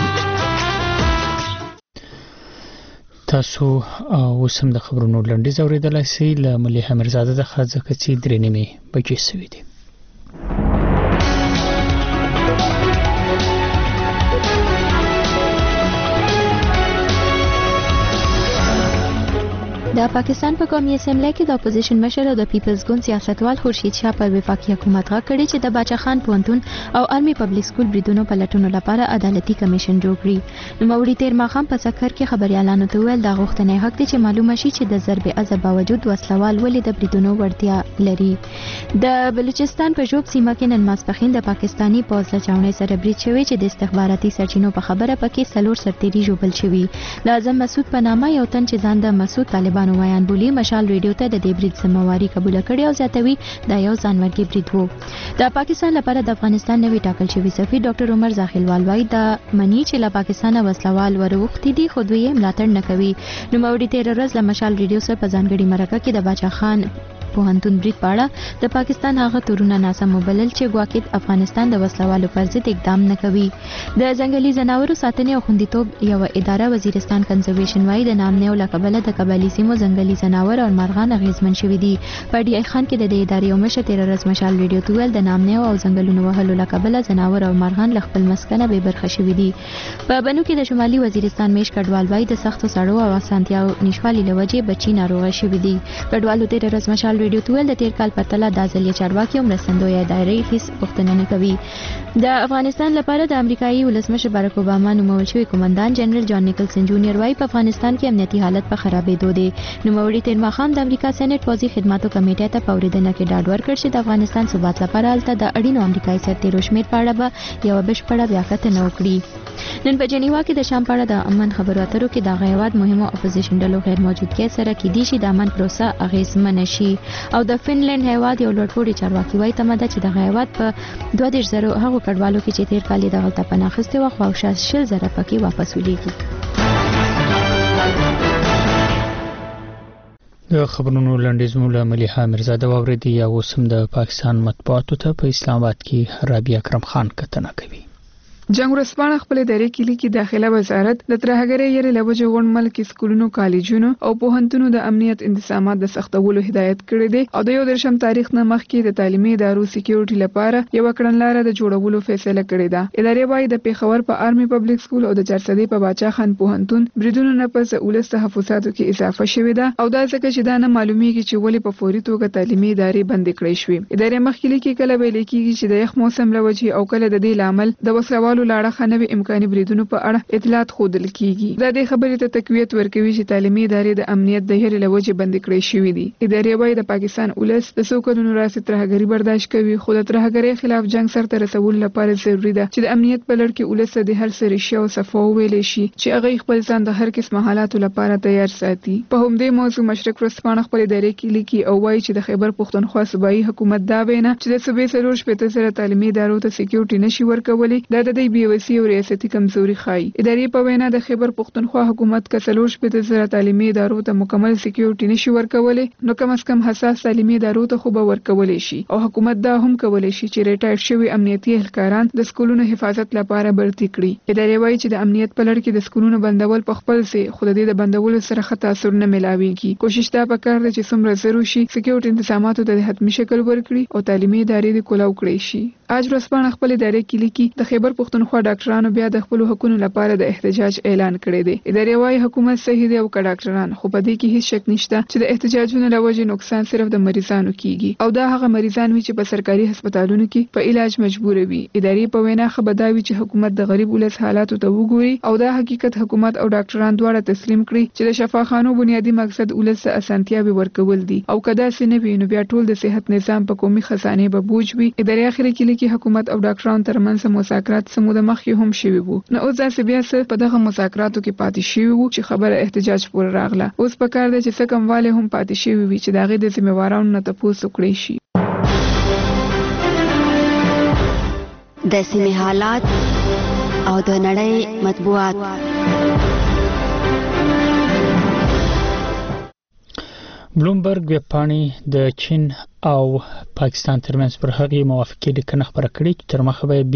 تاسو اوس هم د خبرونو لنډیز اورېدلای شئ له ملیحه میرزاده څخه ځکه چې درې نیمې بجې شوې دي. د پاکستان په قومي اسمبلی کې د اپوزیشن مشر او د پیپلز ګوند سیاستوال خورشید شاه پر وفاقي حکومت غږ کړی چې د باچا خان پوهنتون او آرمي پبلک سکول بریدونو په لټونو لپاره عدالتي کمیشن جوړ کړي. نوموړي تیر ماښام په سکر کې خبريالانو ته ویل دا غوښتنه حق دی چې معلومه شي چې د ضرب عضب باوجود وسلوال ولې د بریدونو وړتیا لري. د بلوچستان په جوب سیمه کې نن ماسپښین د پاکستانی پوځ له چاونۍ سره برید شوی چې د استخباراتي سرچینو په خبره پکې څلور سرتیري ژوبل شوي. د اعظم مسعود په نامه یو تن چې ځان د مسعود طالبان وایان بولی مشال ریډیو ته د دې برید ذمہواری قبول کړې او زیاتوي دا یو ځانمرګي برید وو. د پاکستان لپاره د افغانستان نوی ټاکل شوی سفیر ډاکټر عمر زاخیلوال وایي دا منی چې له پاکستانه وسلوال وروختي دي خو دوی یې ملاتړ نه کوي. نوموړي تیر ورځ له مشال ریډیو سره په ځانګړي مرکه کې د باچا خان پوهنتون برید په اړه د پاکستان هغه تورونه ناسم وبلل چې ګواکې افغانستان د وسلوالو پر ضد اقدام نه کوي. د ځنګلي ځناورو ساتنې او خوندیتوب یو اداره وزیرستان کنزرویشن وایي د نامنیو له کبله د قبایلي سیمو ځنګلي ځناور او مارغان اغیزمن شوي دي. په ډي آی خان کې د دې ادارې یو مشر تیر ورځ مشال ریډیو ته ویل د نامنیو او ځنګلونو وهلو له کبله ځناور او مارغان له خپل مسکنه بې برخه شوي دي. په بنو کې د شمالي وزیرستان میش کډوال وایي د سختو سړو او اسانتیاو نشوالي له وجې بچي ناروغه شوي دي. کډوالو تیر ورځ مشال ریډیو ته ویل د تیر کال په تله د ځلې چارواکي او مرستندوی ادارې هیڅ پوښتنه نه کوي. د افغانستان لپاره د امریکایي ولسمشر بارک اوباما نومول شوی قومندان جنرال جان نیکلسن جونیئر وایي په افغانستان کې امنیتي حالت په خرابېدو دی. نوموړي تیر ماښام د امریکا سېنات پوځي خدماتو کمیټې ته په اورېدنه کې ډاډ ورکړ چې د افغانستان ثبات لپاره هلته د اړینو امریکایي سرتیرو شمېر په اړه به یوه بشپړه بیاکتنه وکړي. نن په جنیوا کې د شام په اړه د امن خبرو اترو کې د هیواد مهمو اپوزیشن ډلو غیر موجودګۍ سره کېدای شي د امن پروسه اغېزمنه شي. او د فنلند هیواد یو لوړپوړي چارواکي وایي تمه ده چې د هیواد په دوه دېرش زرو هغو کډوالو کې چې تیر کال یې دغلته پناه اخیستې وه خو او شل زره پکې واپس ولیږي. د خبرونو لنډیز مو له ملیحه میرزاده واورېدی. یا اوس هم د پاکستان مطبوعاتو ته په اسلام آباد کې رابعه اکرم خان کتنه کوي. جنگ ورسپانه خپل دایره کې لیکي داخله وزارت د ترهګرۍ یری لوجه غون ملک سکولونو کالجونو او پوهنتونو د امنیت انتظامات د سختولو هدایت کړی دی او د یو درشم تاریخ نه مخکې د تعلیمي ادارو سکیورټي لپاره یو کړنلاره د جوړولو فیصله کړې ده. ادارې وايي د پیښور په آرمي پبلک سکول او د چارسدي په باچا خان پوهنتون بریدونو نه پس ولس تحفظاتو کې اضافه شوې ده او دا ځکه چې دا نه معلومیږي چې ولې په فوري توګه تعلیمي ادارې بند کړې شوې. ادارې مخکې لیکي کله به لیکيږي چې د یخ موسم لوجه او کله د دې لامل د وسلوال لاړه خنوي امکاني بریدونو په اړه اطلاعات خودل کیږي. دا د خبرې ته تقویت ورکوي چې تعلیمي ادارې د امنیت د هر لوجه بند کړې شوې دي. ادارې وايي د پاکستان ولس د سوکونو راځي ترهګری برداشت کوي خو د ترهګری خلاف جنگ سره رسول لپاره ضروری ده چې د امنیت په لړ کې ولس د هر څه ریښه او صفو ویلې شي چې هغه خپل ځان د هر قسم حالاتو لپاره تیار ساتي. په همدې موضوع مشرق ورسپانه خپل ادارې کې لیکي او وايي چې د خیبر پښتونخوا صوبایي حکومت دا وینا چې د صوبې سرور شپته سره تعلیمي ادارو ته سکیورټي نشي ورکولې دا د دې بیوسی او ریاستي کمزوري ښایي. ادارې په وینا د خیبر پښتونخوا حکومت کڅلور شپته سره تعلیمي ادارو ته مکمل سکیورټي نشي ورکولې نو کم از کم حساس تعلیمي ادارو ته خو به ورکولې شي او حکومت دا هم کولای شي چې ریټایر شوی امنیتي اهلکاران د سکولونو حفاظت لپاره برتي کړي. ادارې وايي چې د امنیت په لړ کې د سکولونو بندول په خپل سي خو د دې د بندولو سره خطا اثر نه ملاويږي. کوشش دا وکړي چې څومره ضروري شي سکیورټي انتظاماتو ته د حتمی شکل ورکړي او تعلیمي ادارې د کولاو کړي شي. اج ورځپاڼه خپل ادارې کې لیکي د خیبر پښتونخوا ډاکټرانو بیا د خپل حقوقو لپاره د احتجاج اعلان کړی دی. ادارې وايي حکومت صحیح دی او که ډاکټران، خو په دې کې هیڅ شک نشته چې د احتجاجونو له وجې نقصان صرف د مریضانو کیږي او دا هغه مریضان وي چې په سرکاري هسپتالونو کې په علاج مجبور وي. ادارې په وینا خبرداوي چې حکومت د غریب ولس حالاتو ته وګوري او دا حقیقت حکومت او ډاکټران دواړه تسلیم کړي چې د شفاخانو بنیادی مقصد ولس ته اسانتیاوي ورکول دي او کدا سینه وي نو بیا ټول د صحت نظام په قومي خزانه به بوج وي. ادارې اخر کې لیکي حکومت او ډاکټرانو ترمنځ مذاکرات سمو د مخکې هم شوي وو، نو اوس ځکه بیا څه په دغه مذاکراتو کې پاتې شوي وو چې خبره احتجاج پورې راغله. اوس په کار دی چې څه کمواله هم پاتې شوي وي چې دغه د ذمہوارانو نه تاسو کړی شي. د سیمې حالات او د نړۍ مطبوعات. بلومبرګ ویبپاڼې د چین او پاکستان ترمنځ پر هغه موافقې لیکنه خبره کړې چې تر مخه به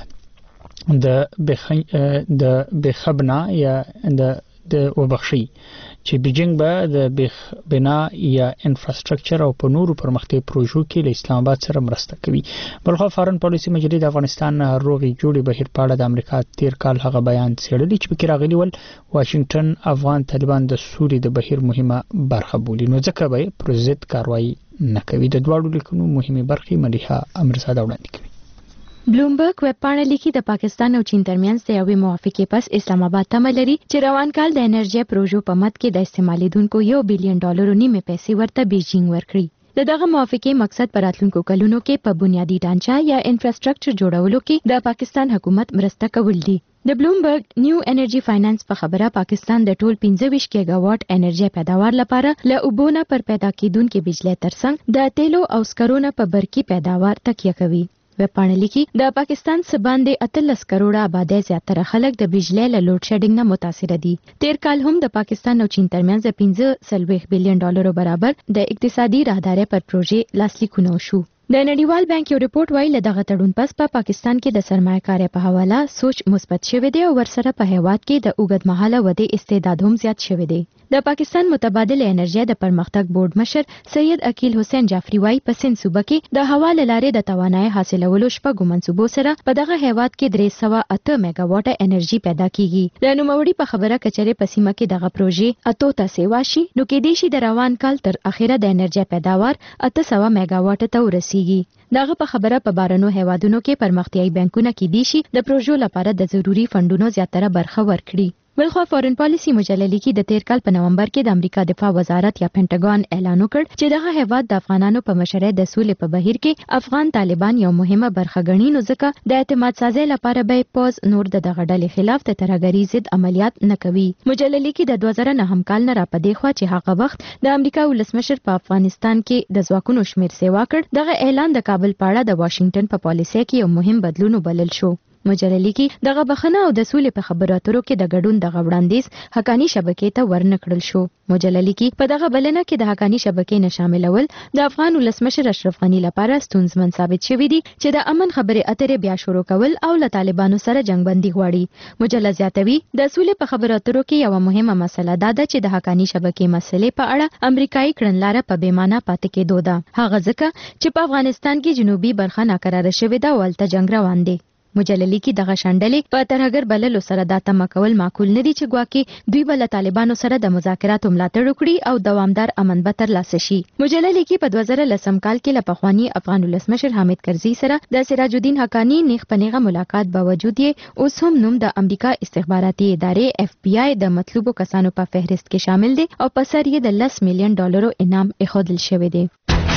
بیجینګ د بخ د بخبنا یا د د وبخشي چې بیجینګ به د بنا یا انفراستراکچر او په نورو پرمختګ پروژو کې له اسلام آباد سره مرسته کوي. بلخو فارن پالیسی مجلې د افغانستان روغي جوړي بهیر پاړه د امریکا تیر کال هغه بیان څېړلی چې پکې راغلی ول واشنگټن افغان طالبان د سولې د بهیر مهمه برخه بولي، نو ځکه به پر ضد کاروایی نه کوي. د دواړو لیکنو مهمه برخې مليحه امرزاده وړاندې کوي. بلومبرګ ویبپاڼه لیکي د پاکستان او چین ترمنځ د یوې موافقې پس اسلام آباد تمه لري چې روان کال د انرژي پروژو په مد کې د استعمالیدونکو یو بلین ډالر نیمه پیسې ورته بیجینګ ورکړي. د دغه موافقې مقصد پر راتلونکو کلونو کې په بنیادی ډانچه یا انفراستراکچر جوړولو کې د پاکستان حکومت مرسته کول دي. د بلومبرګ نیو انرژي فاینانس په خبره پاکستان د ټول پنځه ویشت گیگا واټ انرژي پیداوار لپاره له اوبونه پر پیدا کیدونکو بجلی ترڅنګ د تیلو او سکرونو په برقي پیداوار تکیه کوي. ویبپاڼه لیکي د پاکستان څخه باندې اتلس کروڑه آبادی زیاتره خلک د بجلی له لوډ شیډینګ نه متاثر دي. تیر کال هم د پاکستان او چین ترمنځ د پنځه سلويخ بلین ډالرو برابر د اقتصادي راهداري پر پروژې لاسلیکونه شو. د نړیوال بانک یو ریپورت وايي له دغه تړون پس په پا پاکستان کې د سرمایه‌کارۍ په حواله سوچ مثبت شوی دی او ورسره په هیواد کې د اوږدمهاله ودې استعداد هم زیات شوی دی. د پاکستان متبادل انرژي د پرمختګ بورډ مشر سید عقیل حسین جعفری وايي په سند صوبه کې د هوا لارې د توانایي حاصلولو شپږو منصوبو سره په دغه هیواد کې درې سوه اته میگا واټه انرژي پیدا کیږي. د نوموړي په خبره کچره په سیمه کې دغه پروژې اتو ته سیوا شي نو کې دي شي د روان کال تر اخره د انرژي پیداوار اته سوه میگا واټه ته ورسیږي. دغه په خبره په بارنو هیوادونو کې پرمختیايي بانکونه کې دي شي د پروژو لپاره د ضروري فندونو زیاتره برخه ورکړي. بلخو فورن پالیسی مجله لیکي د تیر کال په نومبر کې د امریکا دفاع وزارت یا پینټاګون اعلان وکړ چې دغه هیواد د افغانانو په مشرۍ د سولې په بهیر کې افغان طالبان یو مهمه برخه ګڼي، نو ځکه د اعتماد سازۍ لپاره به پوز نور د دغه ډلې خلاف د ترهګرۍ ضد عملیات نه کوي. مجله لیکي د دوه زره نهم کال نه را پدې خوا چې هغه وخت د امریکا ولسمشر په افغانستان کې د ځواکونو شمیر سیوا کړ، دغه اعلان د کابل پاړه د واشنگټن په پالیسۍ کې یو مهم بدلون وبلل شو. مجله لیکي دغه بخنه او د سولې په خبرو اترو کې د ګډون دغه وړاندیز حقانی شبکې ته ورنکړل شو. مجله لیکي په دغه بلنه کې د حقانی شبکې نه شاملول د افغان ولسمشر اشرف غنی لپاره ستونزمن ثابت شوی دی چې د امن خبرې اترې بیا شروع کول او له طالبانو سره جنگبندي غواړي. مجله زیاتوي د سولې په خبرو اترو کې یو مهمه مسله دا ده چې د حقانی شبکې مسلې په اړه امریکایي کړنلاره په بیمانه پاتې کېدو ده، هغه ځکه چې په افغانستان کې جنوبي برخه ناکراره شوې ده او هلته جنگ روان دی. مجله لیکي دغه شانډلې په ترهګر بللو سره دا تمه کول معقول نه دي چې ګواکې دوی به له طالبانو سره د مذاکراتو ملاتړ وکړي او دوامدار امن به ترلاسه شي. مجله لیکي په دوه زره لسم کال کې له پخواني افغان ولسمشر حامد کرزي سره د سراج الدین حقانی نیغ په نیغه ملاقات باوجود یې اوس هم نوم د امریکا استخباراتي ادارې اف بی آی د مطلوبو کسانو په فهرست کې شامل دی او په سر یې د لس میلیون ډالرو انعام ایښودل شوی دی.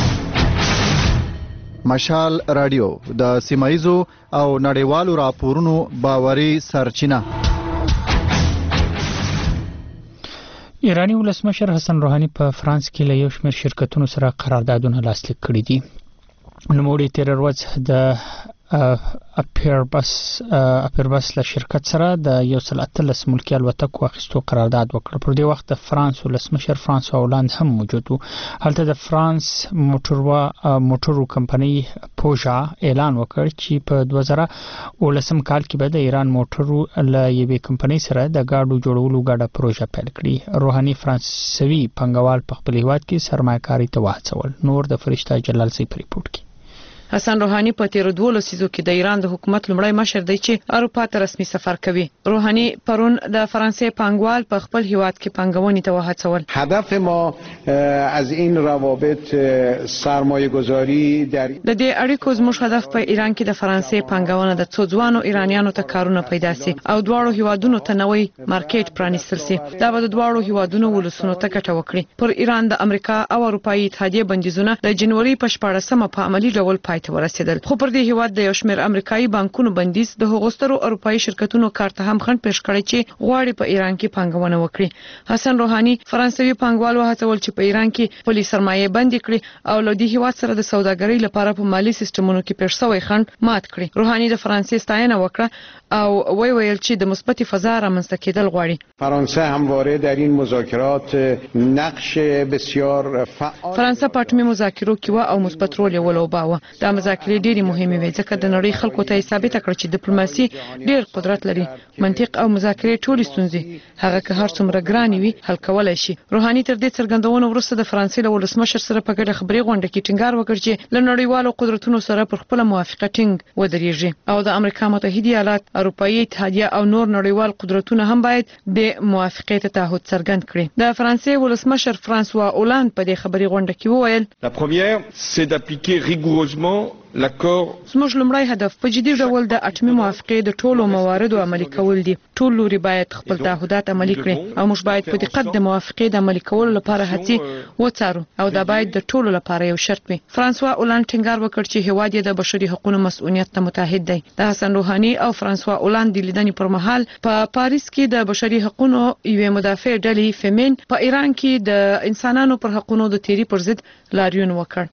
مشال رادیو د سیمایزو او نړیوالو راپورونو باوري سرچینه. ایرانی ولسمشر حسن روحانی په فرانس کې له یو شمېر شرکتونو سره قراردادونه لاسلیک کړي دي. نوموړي تیر ورځ د اپیربس اپیربس له شرکت سره د یو سل اتلس ملکي الوتکو اخیستو قرارداد وکړ. پر دې وخت د فرانس ولسمشر فرانسوا هولند هم موجود و. هلته د فرانس موټروا موټرو کمپنۍ پوژا اعلان وکړ چې په دوه زره ولسم کال کې به د ایران موټرو له یوې کمپنۍ سره د ګاډو جوړولو ګډه پروژه پیل کړي. روحاني فرانسوي پنګوال په خپل هیواد کې سرمایه‌کاري ته وهڅول. نور د فرشته جلال سي په ریپورت کې حسن روحاني په تیر دوه لسیزو کې د ایران د حکومت لومړی مشر دی چې اروپا ته رسمي سفر کوي. روحاني پرون د فرانسې پانګوال په خپل هیواد کې پانګونې ته وهڅول. هدف ما از این روابط سرمایه گذاری در د دې اړیکو زموږ هدف په ایران کې د فرانسې پانګونه د څو ځوانو ایرانیانو ته کارونه پیدا سي او دواړو هیوادونو ته نوې مارکیټ پرانیستل سي. دا به د دواړو هیوادونو ولسونو ته ګټه وکړي. پر ایران د امریکا او اروپאי اتحادیه بندیزونه د جنوري په شپاړسمه په عملی ډول پای ته ورسېدل. خو پر دې هیواد د یو شمېر امریکایي بانکونو بندیز د هغوسترو اروپאי شرکتونو کار ته هم خنډ پېښ کړی چې غواړي په ایران کې پانګونه وکړي. حسن روحاني فرانسوي پانګوال وهڅول چې په ایران کې خپلې سرمایه بندي کړي او له دې هیواد سره د سوداګرۍ لپاره په مالی سیستمونو کې پېښ شوی خنډ مات کړي. روحاني د فرانسې ستاینه وکړه او وی ویل چې د مثبت فضا رامنځته کېدل غواړي. فرانسه همواره در این مذاکرات نقش بسیار فعال فرانسه په اټومي مذاکرو کې و او مثبت رول یې ولوباوه. دا مذاکرې ډېرې مهمې وې ځکه د نړۍ خلکو ته یې ثابته کړه چې ډیپلوماسي ډېر قدرت لري. منطق او مذاکرې ټولې ستونزې هغه که هر څومره ګرانې وي حل کولای شي. روحاني تر دې څرګندونو وروسته د فرانسې له ولسمشر سره په ګډه خبري غونډه کې ټینګار وکړ چې له نړیوالو قدرتونو سره پر خپل موافقه ټینګ ودرېږي او د امریکا متحده ایالات، اروپאי اتحادیه او نور نړیوال قدرتونه هم باید د موافقې ته تعهد څرګند کړي. د فرانسې ولسمشر فرانسوا اولاند په دې خبري غونډه کې وویل: La première, c'est d'appliquer rigoureusement l'accord. زموږ لومړی هدف په جدي ډول د اټومي موافقې د ټولو مواردو عملي کول دي. ټول لوري باید خپل تعهدات عملي کړي او موږ باید په دقت د موافقې د عملي کولو لپاره هڅې وڅارو او دا باید د ټولو لپاره یو شرط وي. فرانسوا اولاند ټینګار وکړ چې هیواد یې د بشري حقوقو مسؤلیت ته متحد دی. د حسن روحاني او فرانسوا اولاند د لیدنې پر مهال په پاریس کې د بشري حقوقو یوې مدافع ډلې فیمین په ایران کې د انسانانو پر حقوقو د تیری پر ضد لاریون وکړ.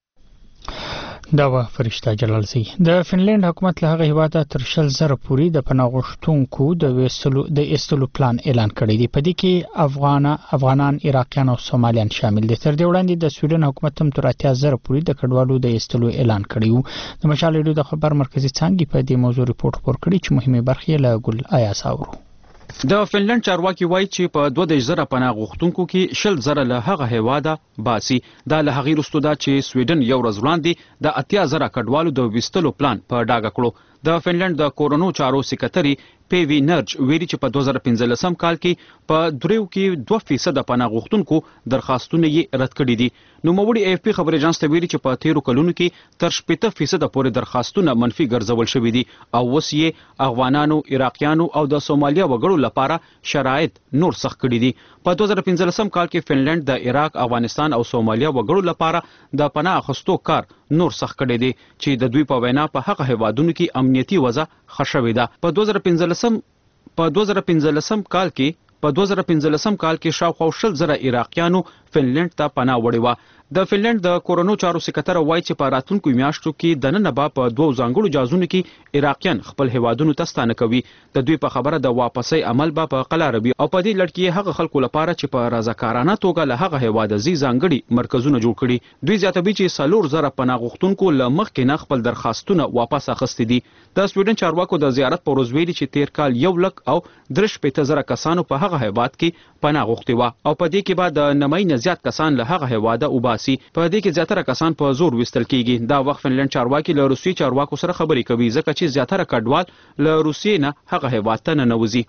دا و فرشته جلال زی. د فنلند حکومت له هغه هیواده تر شل زره پورې د پناه غوښتونکو د ویستلو د ایستلو پلان اعلان کړی دی. په دې کې افغان افغانان، عراقیان او سومالیان شامل دي. تر دې وړاندې د سویډن حکومت هم تر اتیا زره پورې د کډوالو د ایستلو اعلان کړی و. د مشال ریډیو د خبر مرکزی څانګې په دې موضوع ریپورت خپور کړی چې مهمه برخه له ګل آیاس اورو. د فنلند چارواکي وایي چې په دوه دیرش زره پناه غوښتونکو کې شل زره له هغه هیواده باسي. دا له هغې وروسته ده چې سویډن یو ورځ وړاندې د اتیا زره کډوالو د ویستلو پلان په ډاګه کړو. د فنلند د کورونو چارو سکرټري پی وی نرج ویلي چې په دوه زره پنځلسم کال کې په دریو کې دوه فیصد پناه غوښتونکو درخواستونه یې رد کړي دي. نوموړي ای اف پی خبري اژانس ته ویلي چې په تیرو کلونو کې تر شپږ فیصد پورې درخواستونه منفي ګرځول شوي دي او اوس یې افغانانو، عراقیانو او د سومالیا وګړو لپاره شرایط نور سخت کړي دي. په دوه زره پنځلسم کال کې فنلند د عراق، افغانستان او سومالیا وګړو لپاره د پناه اخیستو کار نور سخت کړي دي چې د دوی په وینا په هغه هیوادونو کې امنیتي وضع ښه شوې ده. په دوه زره پنځلسم په دوه زره پنځلسم کال کې په دوه زره پنځلسم کال کې شاوخوا شل زره عراقیانو فنلند ته پناه وړې وه. د فنلند د کورونو چارو سکرټر وایي چې په راتلونکو میاشتو کې دننه به په دوه ځانګړو جازونو کې عراقیان خپل هیوادونو ته ستانه کوي. د دوی په خبره د واپسۍ عمل به په قلاره وي او په دې لړ کې هغه خلکو لپاره چې په رضاکارانه توګه له هغه هیواده ځي ځانګړي مرکزونه جوړ کړي. دوی زیاتوي چې څلور زره پناه غوښتونکو له مخکې نه خپل درخواستونه واپس اخیستي دي. د سویډن چارواکو د زیارت په ورځ ویلي چې تیر کال یو لک او درې شپېته زره کسانو په هغه هیواد کې پناه غوښتې وه او په دې کې به د نمۍ نه زیات کسان له هغه هیواده وباسي. په دې کې زیاتره کسان په زور وستل کیږي. دا وخت فنلند چارواکي له روسي چارواکو سره خبرې کوي ځکه چې زیاتره کډوال له روسیې نه هغه هیواد ته ننوځي.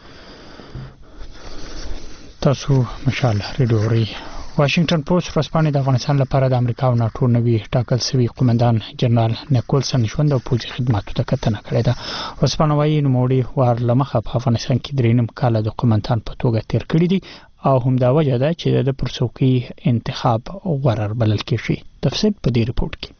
تاسو مشال ریډوري. واشنگټن پوسټ ورځپاڼه د افغانستان لپاره د امریکا او ناتو نوي ټاکل شوی قومندان جنرال نیکولسن ژوند او پوځي خدماتو ته کتنه کړې ده. ورځپاڼه وايي نوموړي وار لمخه په افغانستان کې درېنیم کال د قومندان په توګه تیر کړی دي او هم دا وجه ده چې د پرڅوکي انتخاب غوړر بلل کېږي. تفصیل په دې ریپورت کې.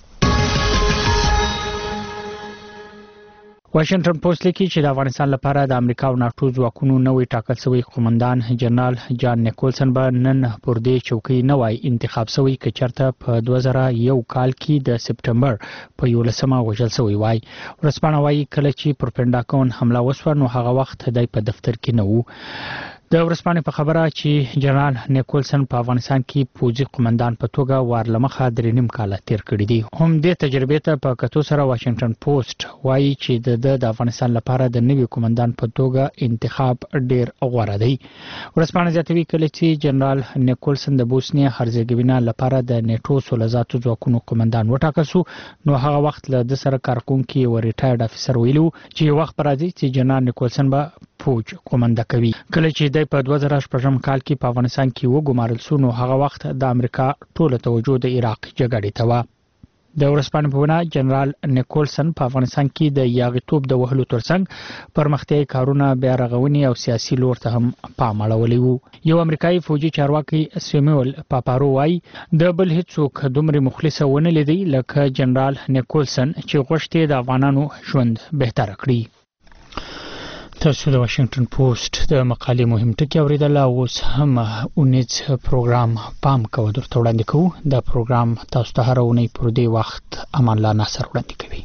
واشنگټن پوسټ لیکي چې د افغانستان لپاره د امریکا او ناتو ځواکونو نوې ټاکل شوی قومندان جنرال جان نیکولسن به نن پر دې چوکۍ نوای انتخاب شوی چې چرته په دوه زره یو کال کې د سپټمبر په یولسمه وژل شوی وای. ورځپاڼه وايي کله چې پر پنډاکون حمله وشوه نو هغه وخت د په دفتر کې نه وو. د ورځپاڼې په خبره چې جنرال نیکولسن په افغانستان کې پوځي قومندان په توګه وارلمخه درې نیم کاله تیر کړي دي. هم دې تجربې ته په کتو سره واشنگټن پوسټ وایي چې د د افغانستان لپاره د نوي قومندان په توګه انتخاب ډیر غوره دی. ورځپاڼه زیاتوي کله چې جنرال نیکولسن د بوسنیا هرزګوینا لپاره د نیټو سولزاتو ځواکونو قومندان وټاکل شو، نو هغه وخت له د سره کارکونکي و ریټایرډ افیسر ویلو چې وخت پر راځي چې جنرال نیکولسن به فوج قومنده کوي. کله چې د په دوه زره شپږم کال کې په افغانستان کې وګمارل شو، نو هغه وخت د امریکا ټوله توجه د عراق جګړې ته و. د ورځپاڼې په وینا جنرال نیکولسن په افغانستان کې د یاغیتوب د وهلو ترڅنګ پرمختیایي کارونه بیا رغونې او سیاسي لور ته هم پام اړولی وو. یو امریکایي فوجي چارواکي سیموئل پاپارو وایي د بل هیڅوک دومره مخلصه ونه لیدي لکه جنرال نیکولسن چې غوښتي د افغانانو ژوند بهتر کړي. تاسو د واشنگټن پوسټ د مقالې مهم ټکي اوریدل او اوس هم اونیز پروګرام پام کوو درته وړاندې کوو. دا پروګرام تاسو ته هر اونۍ پر دې وخت امان الله ناصر وړاندې کوي.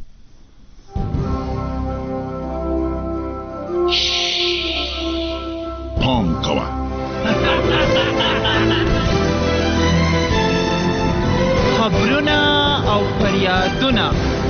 پام کوه خبرونه او فریادونه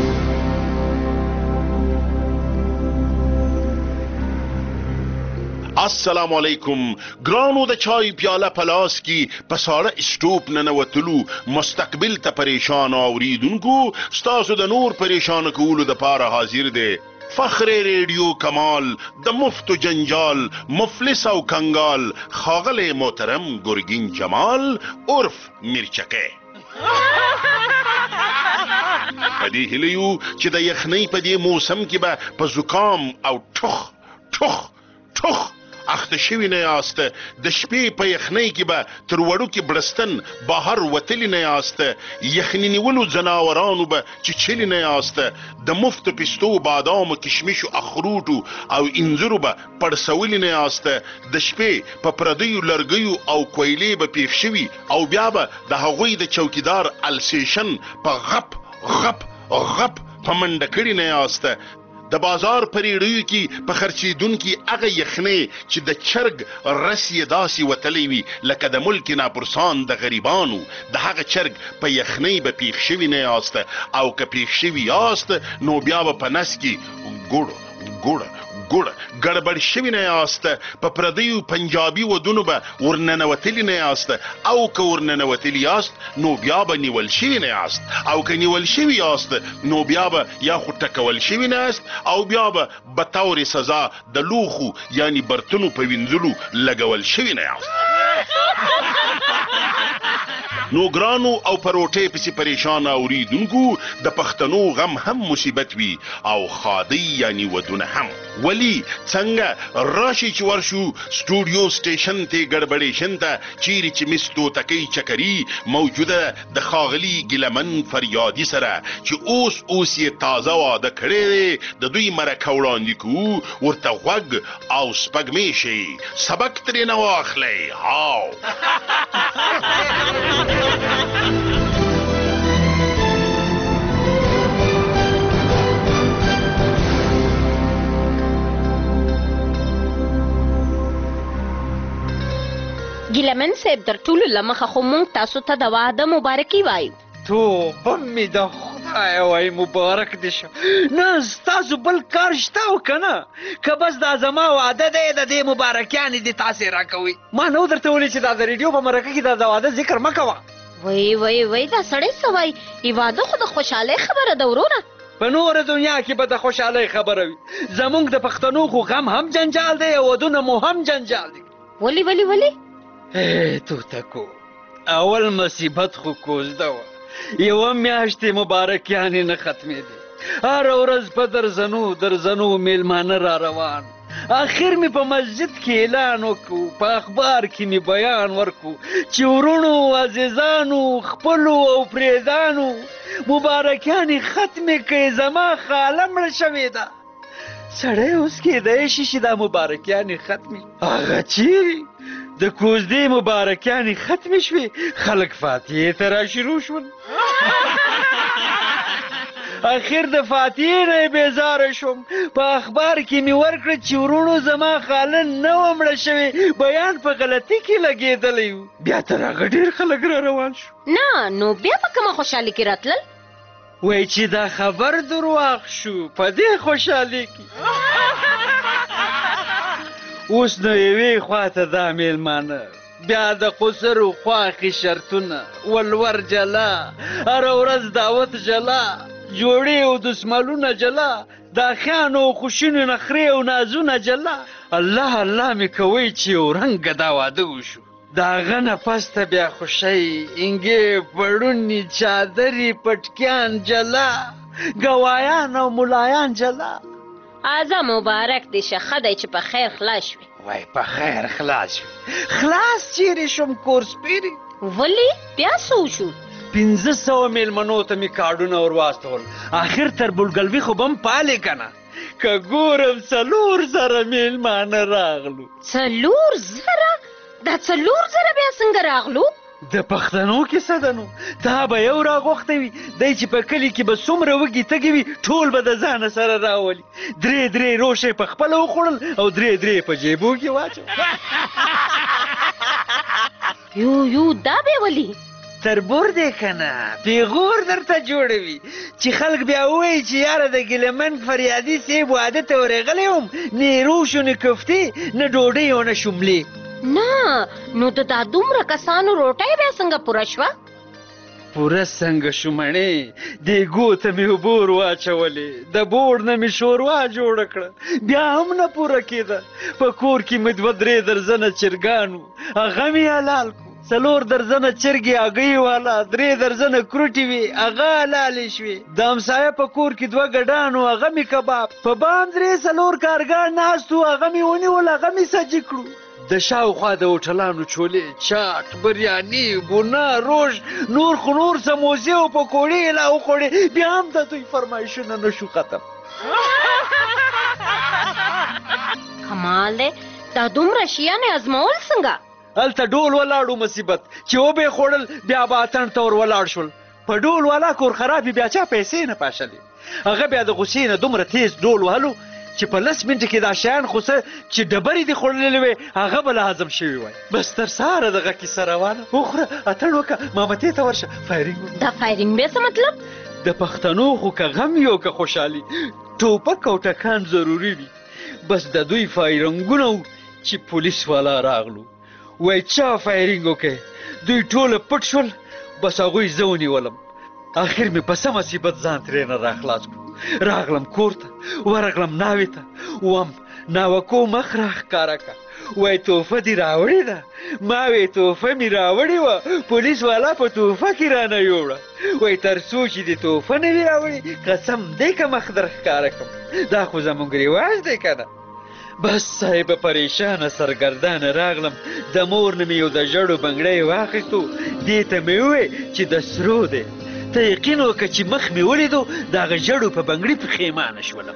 السلام علیکم. ګرانو د چای پیاله پلاس کی پساړه اسټوپ ننوتلو مستقبل ته پریشان اوریدونکو ستاسو د نور پریشان کولو د پاره حاضر دی فخر ریډیو کمال د مفت جنجال مفلس او کنگال خاغل محترم ګرګین جمال عرف مرچکه. پدې هلیو چې د یخنۍ په دې موسم کې به په زکام او ټخ ټخ ټخ اخته شوی نه یاست، د شپې په یخنۍ کې به تر وړو کې بړستن بهر وتلی نه یاست، یخنی نیولو ځناورانو به چیچلی نه یاست، د مفت پستو بادام کشمش او اخروټو او انځرو به پړسولی نه یاست، د شپې په پردیو لرګیو او کویلې به پیښ شوي او بیا به د هغوی د چوکیدار السیشن په غپ غپ غپ په منډه کړي نه یاست. د بازار پریړیو کې په خرچیدونکو هغه یخنې چې د چرګ رسی داسي وتلی وي لکه د ملک ناپرسان د غریبانو د هغه چرګ په یخنۍ به پیښ شوي نه یاست او که پیښ شوي یاست نو بیا به په نس کې ګوړ ګوړ ګوړ ګړبړ شوي نه یاست، په پردیو پنجابي ودونو به ورننوتلی نه یاست او که ورننوتلی یاست نو بیا به نیول شوي نه یاست او که نیول شوي یاست نو بیا به یا خو ټکول شوي نه یاست او بیا به بطور سزا د لوخو یعنی برتنو په وینځلو لګول شوي نه یاست. نو ګرانو او پروټې پسې پریشان اوریدونکو د پښتنو غم هم مصیبت وي او خادي یعنی ودونه هم. ولی څنګه راشي چې ورشو سټوډیو سټیشن ته ګړبړېشن ته چیرې چې مستو تکي چکري موجوده د خاغلی ګلمن فریادي سره چې اوس اوس یې تازه واده کړی د دوی مرکه وړاندې کوو ورته غوږ او سپږمې شي سبق ترې نه واخلئ. هاو ګیلمن صاحب در ټولو لمخه خو مونږ تاسو ته د واده مبارکي وایو. توبه مې د خدای وای مبارک دې شه. نه ستاسو بل کار شته او که نه که بس دا زما واده دی د دې مبارکیانې دې تاسې راکوئ. ما نو درته ویلي چې دا د ریډیو په مرکه کې دا د واده ذکر مه کوه. وای وای وای دا سړی څه وایي؟ ای واده خو د خوشحالۍ خبره ده وروره. په نوره دنیا کې به د خوشحالۍ خبره وي. زمونږ د پښتنو خو غم هم جنجال دی او ودونه مو هم جنجال دی. ولی ولی ولی؟ ای توتکو اول مصیبت خو کوزده وه، یوه میاشتې مبارکیانې نه ختمېدې، هره ورځ په درزنو درزنو میلمانه را روان. آخر می په مسجد کې اعلان وکړو، په اخبار کې می بیان ورکړو چې ورونو عزیزانو خپلو او پریزانو مبارکیانې ختمې کړئ، زما خاله مړه شوې ده. سړی اوس کېدای شي چې دا مبارکیانې ختمې، هغه چیرې د کوزدې مبارکیانې ختمې شوې، خلک فاتحې ته را شروع شول. اخر د فاتحې نه بیزاره شوم. په اخبار کې مې ورکړه چې ورونو زما خاله نه وه مړه شوې، بیان په غلطي کې لګېدلی و. بیا تر هغه ډېر خلک را روان شو. نه نو بیا په کومه خوشحالي کې راتلل؟ وای چې دا خبر درواغ شو په دې خوشحالي کې. اوس نو یوې خواته دا میلمانه، بیا د قصرو خواښې شرطونه، ولور جلا، هره ورځ دعوت جلا، جوړې او دسمالونه جلا، د اخیانو او خوشینو نخرې او نازونه جلا. الله الله مې کوئ چې یو رنګه دا واده وشو. د هغه نه پس ته بیا خوشۍ، انګې پړونې، چادرې، پټکیان جلا، ګوایان او ملایان جلا. ازه مبارک دې شه، ښه دی چې په خیر خلاص شوې. وای په خیر خلاص شوې. خلاص چیرې شوم کورس پیرې. ولې بیا څه وشو؟ پنځه سوه میلمنو ته مې کارډونه ور واستول. آخر تر بلګلوي خو به م پالې که نه، که ګورم څلور زره میلمانه راغلو. څلور زره؟ دا څلور زره بیا څنګه راغلو؟ د پښتنو کیسه ده نو. دا به یو راغوښتی وي، دی چې په کلي کې به څومره وږي تږي وي ټول به د ځانه سره راولي. درې درې روشه په خپله وخوړل او درې درې په جیبو کې واچو. یو یو دا به ولي؟ تربور دی که نه، پیغور درته جوړوي چې خلک بیا ووایي چې یاره د ګیلمن فریادي صاحب واده ته ورغلی وم، نه روش و نه کفتې نه ډوډۍ او نه شملې. نه نو د دا دومره کسانو روټۍ بیا څنګه پوره شوه؟ پوره څنګه شو مڼې، دیګو ته مې اوبه ور واچولې، د بوړ نه مې شوروا جوړه کړه، بیا هم نه پوره کېده. په کور کې مې دوه درې درزنه چرګان وو، هغه مې حلال کړو. څلور درزنه چرګې هګۍ والا، درې درزنه کروټې وې، هغه حلالې شوې. د همسایه په کور کې دوه ګډان وو، هغه مې کباب. په بام درې څلور کارګان ناست وو، هغه مې ونیول، هغه مې سجي کړو. د شاوخوا د هوټلانو چولې، چاټ، بریاني، بونا، روژ، نور خو نور سموسې او پکوړې یې لا وخوړې، بیا هم د دوی فرمایشونه نه شو ختم. کمال دی، دا دومره شیانې ازمول څنګه؟ هلته ډول ولاړو مصیبت چې وبې خوړل بیا به اتڼ ته ور ولاړ شول. په ډول والا کور خراب بیا چا پیسې نه پاشلې. هغه بیا د غوسې نه دومره تیز ډول وهلو چې په لس منټه کې دا شیان خو څه چې ډبرې دې خوړلې وې هغه به له هضم شوي وای. بس تر سهاره دغه کیسه روانه. وخوره اتڼ وکړه، مامتې ته ورشه، فایرینګ وکړه. دا فایرینګ بیا څه مطلب؟ د پښتنو خو که غم یو که خوشحالي، ټوپک او ټکان ضروري دي. بس د دوی فایرنګونه و چې پولیس والا راغلو. وای چا فایرینګ وکړی، دوی ټوله پټ شول. بس هغوی زه ونیولم. آخر مې په څه مصیبت ځان ترې نه راخلاص کړو. راغلم کور ته، ورغلم ناوې ته، وم ناوکو مخ راښکاره کړه. وای توفه دې راوړې ده؟ ما وې توفه مې راوړې وه، پولیس والا په توفه کې رانه یوړه. وای تر څو چې دې توفه نه وي راوړې قسم دی که مخ در ښکاره کړم. دا خو زموږ رواج دی که نه. بس صاحب پریشانه سرګردانه راغلم. د مور نه مې یو د ژړو بنګړی واخیستو، دې ته مې ووې چې د سرو دی. ته یقین وکړه چې مخ مې ولیدو د هغه ژړو په بنګړي پښیمانه شولم.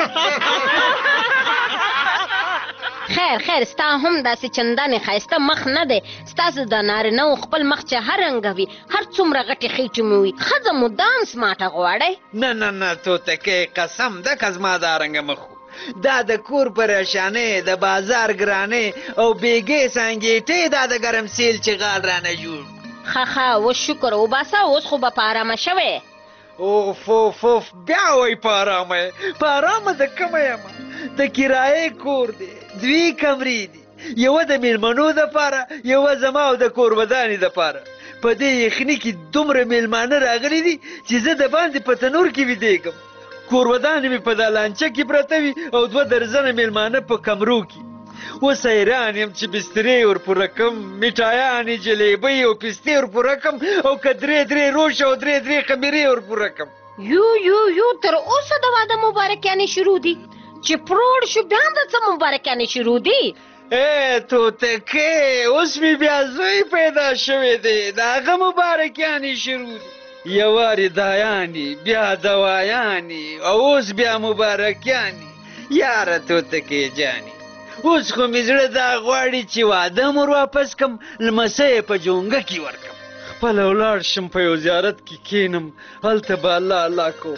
خیر خیر، ستا هم داسې چندانې ښایسته مخ نه دی. ستاسو د نارینهو خپل مخ چې هر رنګه وي، هر څومره غټې خېټې مې وي، ښځه مدام سماټه غواړئ. نه نه نه توتکۍ، قسم ده که زما دا رنګه مخ دا د کور پریشانې، د بازار ګرانې او بیګې سنګیټې، دا د ګرمسیل چې غال رانه جوړ. ښه ښه اوس شکر وباسه، اوس خو به په ارامه شوې. اوف اوف اوف بیا وایي په ارامه یې. په ارامه د کومه یمه؟ د کرایې کور دی، دوی کمرې دي، یوه د میلمنو دپاره، یوه زما او د کوربدانې دپاره. په دې یخني کې دومره میلمانه راغلي دي چې زه د باندې په تنور کې ویدېږم. کوربدانې مې په دالانچه کې پرته وي او دوه درزنه میلمانه په کمرو کې. اوس حیران یم چې بسترې ورپوره کړم، میټایانې، جلیبۍ او پستې ورپوره کړم او که درې درې روش او درې درې خمیرې ورپوره کړم. یو یو یو تر اوسه د واده مبارکیانې شروع دي چې پروړ شو بیا د څه مبارکیانې شروع دي؟ ای توتکۍ، اوس مې بیا زوی پیدا شوی دی، د هغه مبارکیانې شروع دي. یوارې دایانې، بیا دوایانې او اوس بیا مبارکیانې. یاره توتکۍ جانې، اوس خو مې زړه دا غواړي چې واده مور واپس کم، لمسی په جونګه کې ورکم، خپله ولاړ شم په یو زیارت کې کینم، هلته به الله الله کوم.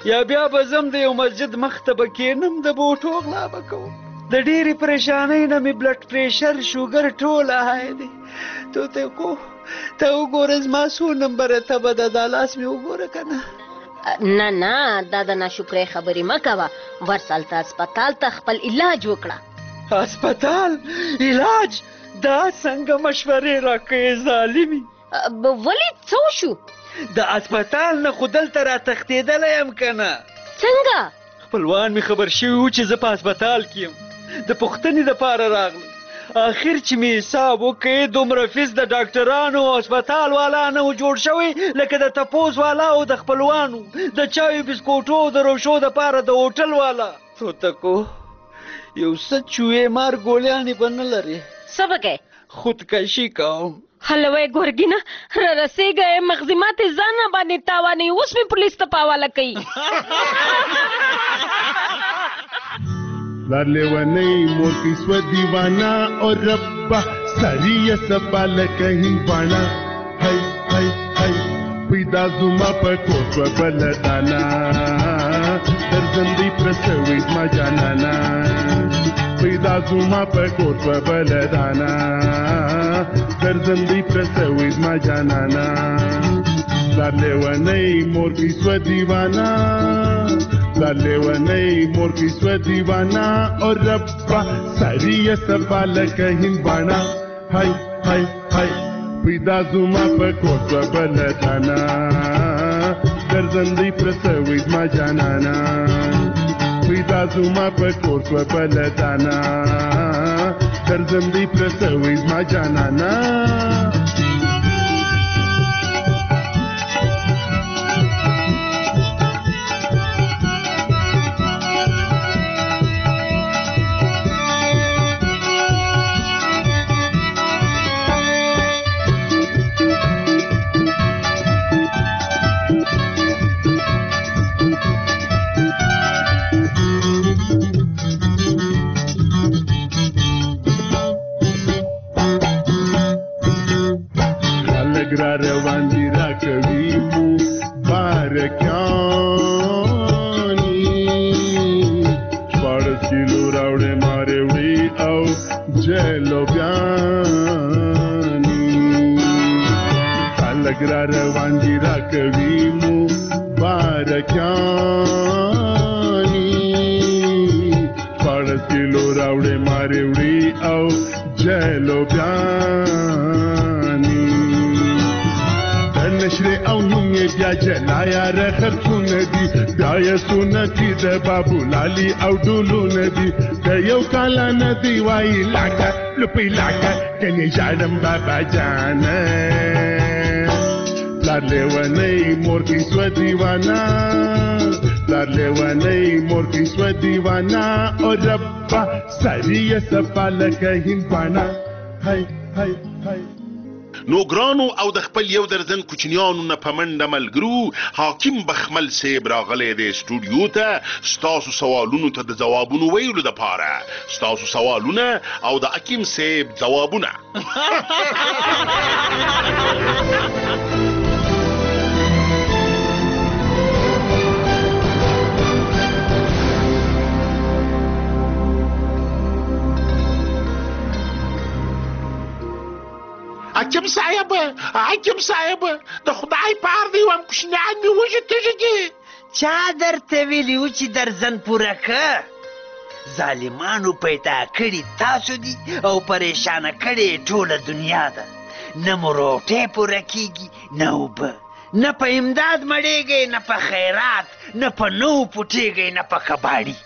یا بیا به زم د یو مسجد مخ ته به کښېنم د بوټو غلا به کوم. د ډېرې پریشانۍ نه مې بلډ پریشر شوګر ټوله های دی. توتکو ته وګوره زما څو نمبره تبه ده، دا لاس مې وګوره که نه. نه نه دا د ناشکرۍ خبرې مه کوه. ورسل ته هسپتال ته خپل علاج وکړه. هسپتال علاج؟ دا څنګه مشورې راکوې ظالمي؟ ولې څه وشو؟ د هسپتال نه خو دلته را تښتېدلی یم که نه. څنګه؟ خپلوان مې خبر شوي وو چې زه په هسپتال کې یم، د پوښتنې دپاره راغلم. آخر چې مې حساب وکړې دومره فیس د ډاکټرانو او هسپتال والا نه و جوړ شوی لکه د تپوس والا او د خپلوانو د چایو بسکوټو او د روشو دپاره د هوټل والا. توتکو یو څه چوې مار ګولیانې به نه لرې. څه به کوې؟ خودکشي کوم. هلوی ګورګینه را رسېږه، مغزي ماتې ځان نه باندې تاوانې، اوس مې پولیس ته په حواله کوي. لیونی مور کی سو دیوانا اور ربا سری سبال کہیں بانا ہائی ہائی ہائی پیدا زما پکو سو بلدانا درزندی پرسویز ما جانانا پیدا زما پکو سو بلدانا درزندی پرسویز ما جانانا لیونی مور کی سو دیوانا لیونی مور کی سو دیوانا اور ربا سری سبال کہیں بانا ہائی ہائی ہائی پیدا زما پکو سو بلدانا درزندی پرسویز ما جانانا پیدا زما پکو سو بلدانا درزندی پرسویز ما جانانا. روان دی را کوي مو بارکانی شپاړس کیلو راوړې مارې وړي او جلو بیانی خلک را روان دی را کوي مو بارکانی شپاړس کیلو راوړې مارې وړي او جلو بیانی نشر او نوم یې بیا جلایا رخصونه دي بیا یې سنتي د بابو لالي او ډولونه دي د یو کال نه دی وایي لاکه لپی لاکه کني ژاړم بابا جانه پلار لیونی مور کی سو دیوانا پلار لیونی مور کی سو دیوانا او ربا سری سپال کہیں بانا هاي هاي هاي. نو ګرانو او د خپل یو درزن کوچنیانو نه په منډه ملګرو حاکم بخمل صاحب راغلی دی سټوډیو ته ستاسو سوالونو ته د ځوابونو ویلو دپاره. ستاسو سوالونه او د حکیم صاحب ځوابونه. حکیم صاحب حکیم صاحب د خدای پار دی وم کوشنیان مې وژې تږي دي. چا درته ویلي و چې درزن پوره که؟ ظالمانو پیدا کړي تاسو دي او پریشانه کړې ټوله دنیا ده. نه مو روټۍ پوره کېږي نه اوبه، نه په امداد مړېږئ نه په خیرات، نه په نو پوټېږئ نه په کباړي.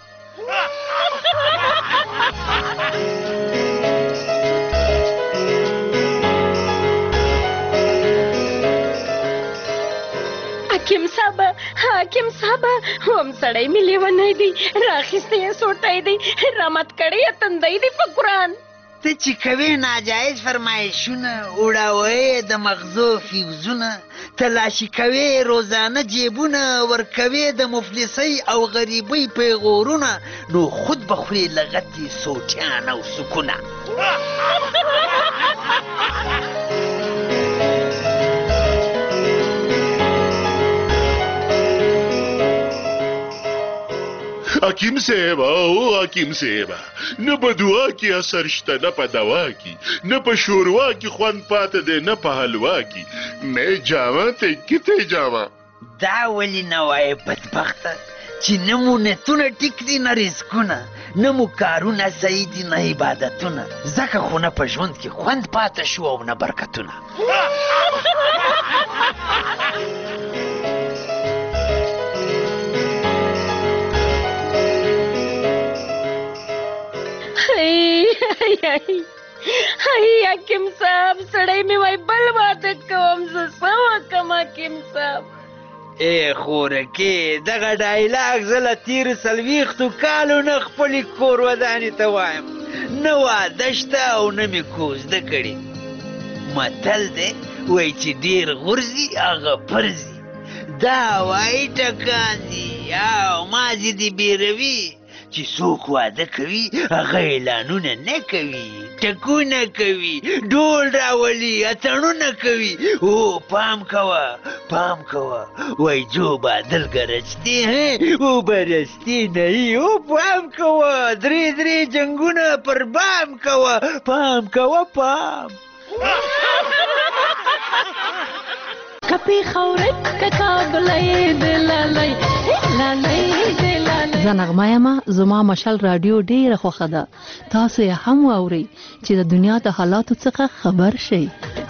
حکیم صاحب حکیم صاحب هم سړی مې لیونی دی، راخیستی یې سوټی دی، رامت کړی یې تندی دی په قرآن. ته چې کوې ناجایز فرمایشونه، وړاوی د مغزو فیوزونه، تلاشي کوې روزانه جیبونه، ورکوې د مفلسۍ او غریبۍ پیغورونه، نو خود به خورې لغتې سوټیان او سکونه. حکیم صاحب او حکیم صاحب نه په دعا کې اثر شته نه په دوا کې نه په شوروا کې خوند پاتې دی نه په حلوا کې مې جاوا ته کته جاوا دا ولې نه وایې بدبخته چې نه مو نتونه ټیک دي نه رزقونه نه مو کارونه صحیح دي نه عبادتونه ځکه خو نه په ژوند کې خوند پاته شو او نه برکتونه هی حکیم صاحب سړی مې وای بل واده کوم زه څه وکړم حکیم صاحب ای خورکې دغه ډایلاګ زه له تېرو څلوېښتو کالو نه خپلې کور ودانې ته وایم نه واده شته او نه مې کوزده کړې متل دی وایي چې ډېر غورځي هغه پرځي دا وایي ټکاندي او مازې دې بیروي چې څوک واده کوي هغه اعلانونه نه کوي ټکونه کوي ډول راولي اتڼونه کوي او پام کوه پام کوه وای جو بادل گرجتے ہیں او برستے نہیں او پام کوه درې درې جنگونه پر بام کوه پام کوه پام کپی خورک ککابلای دلالای لالای دلالای زه نغمه یم زما مشال رادیو ډیره خوښه ده تاسو یې هم واورئ چې د دنیا د حالاتو څخه خبر شئ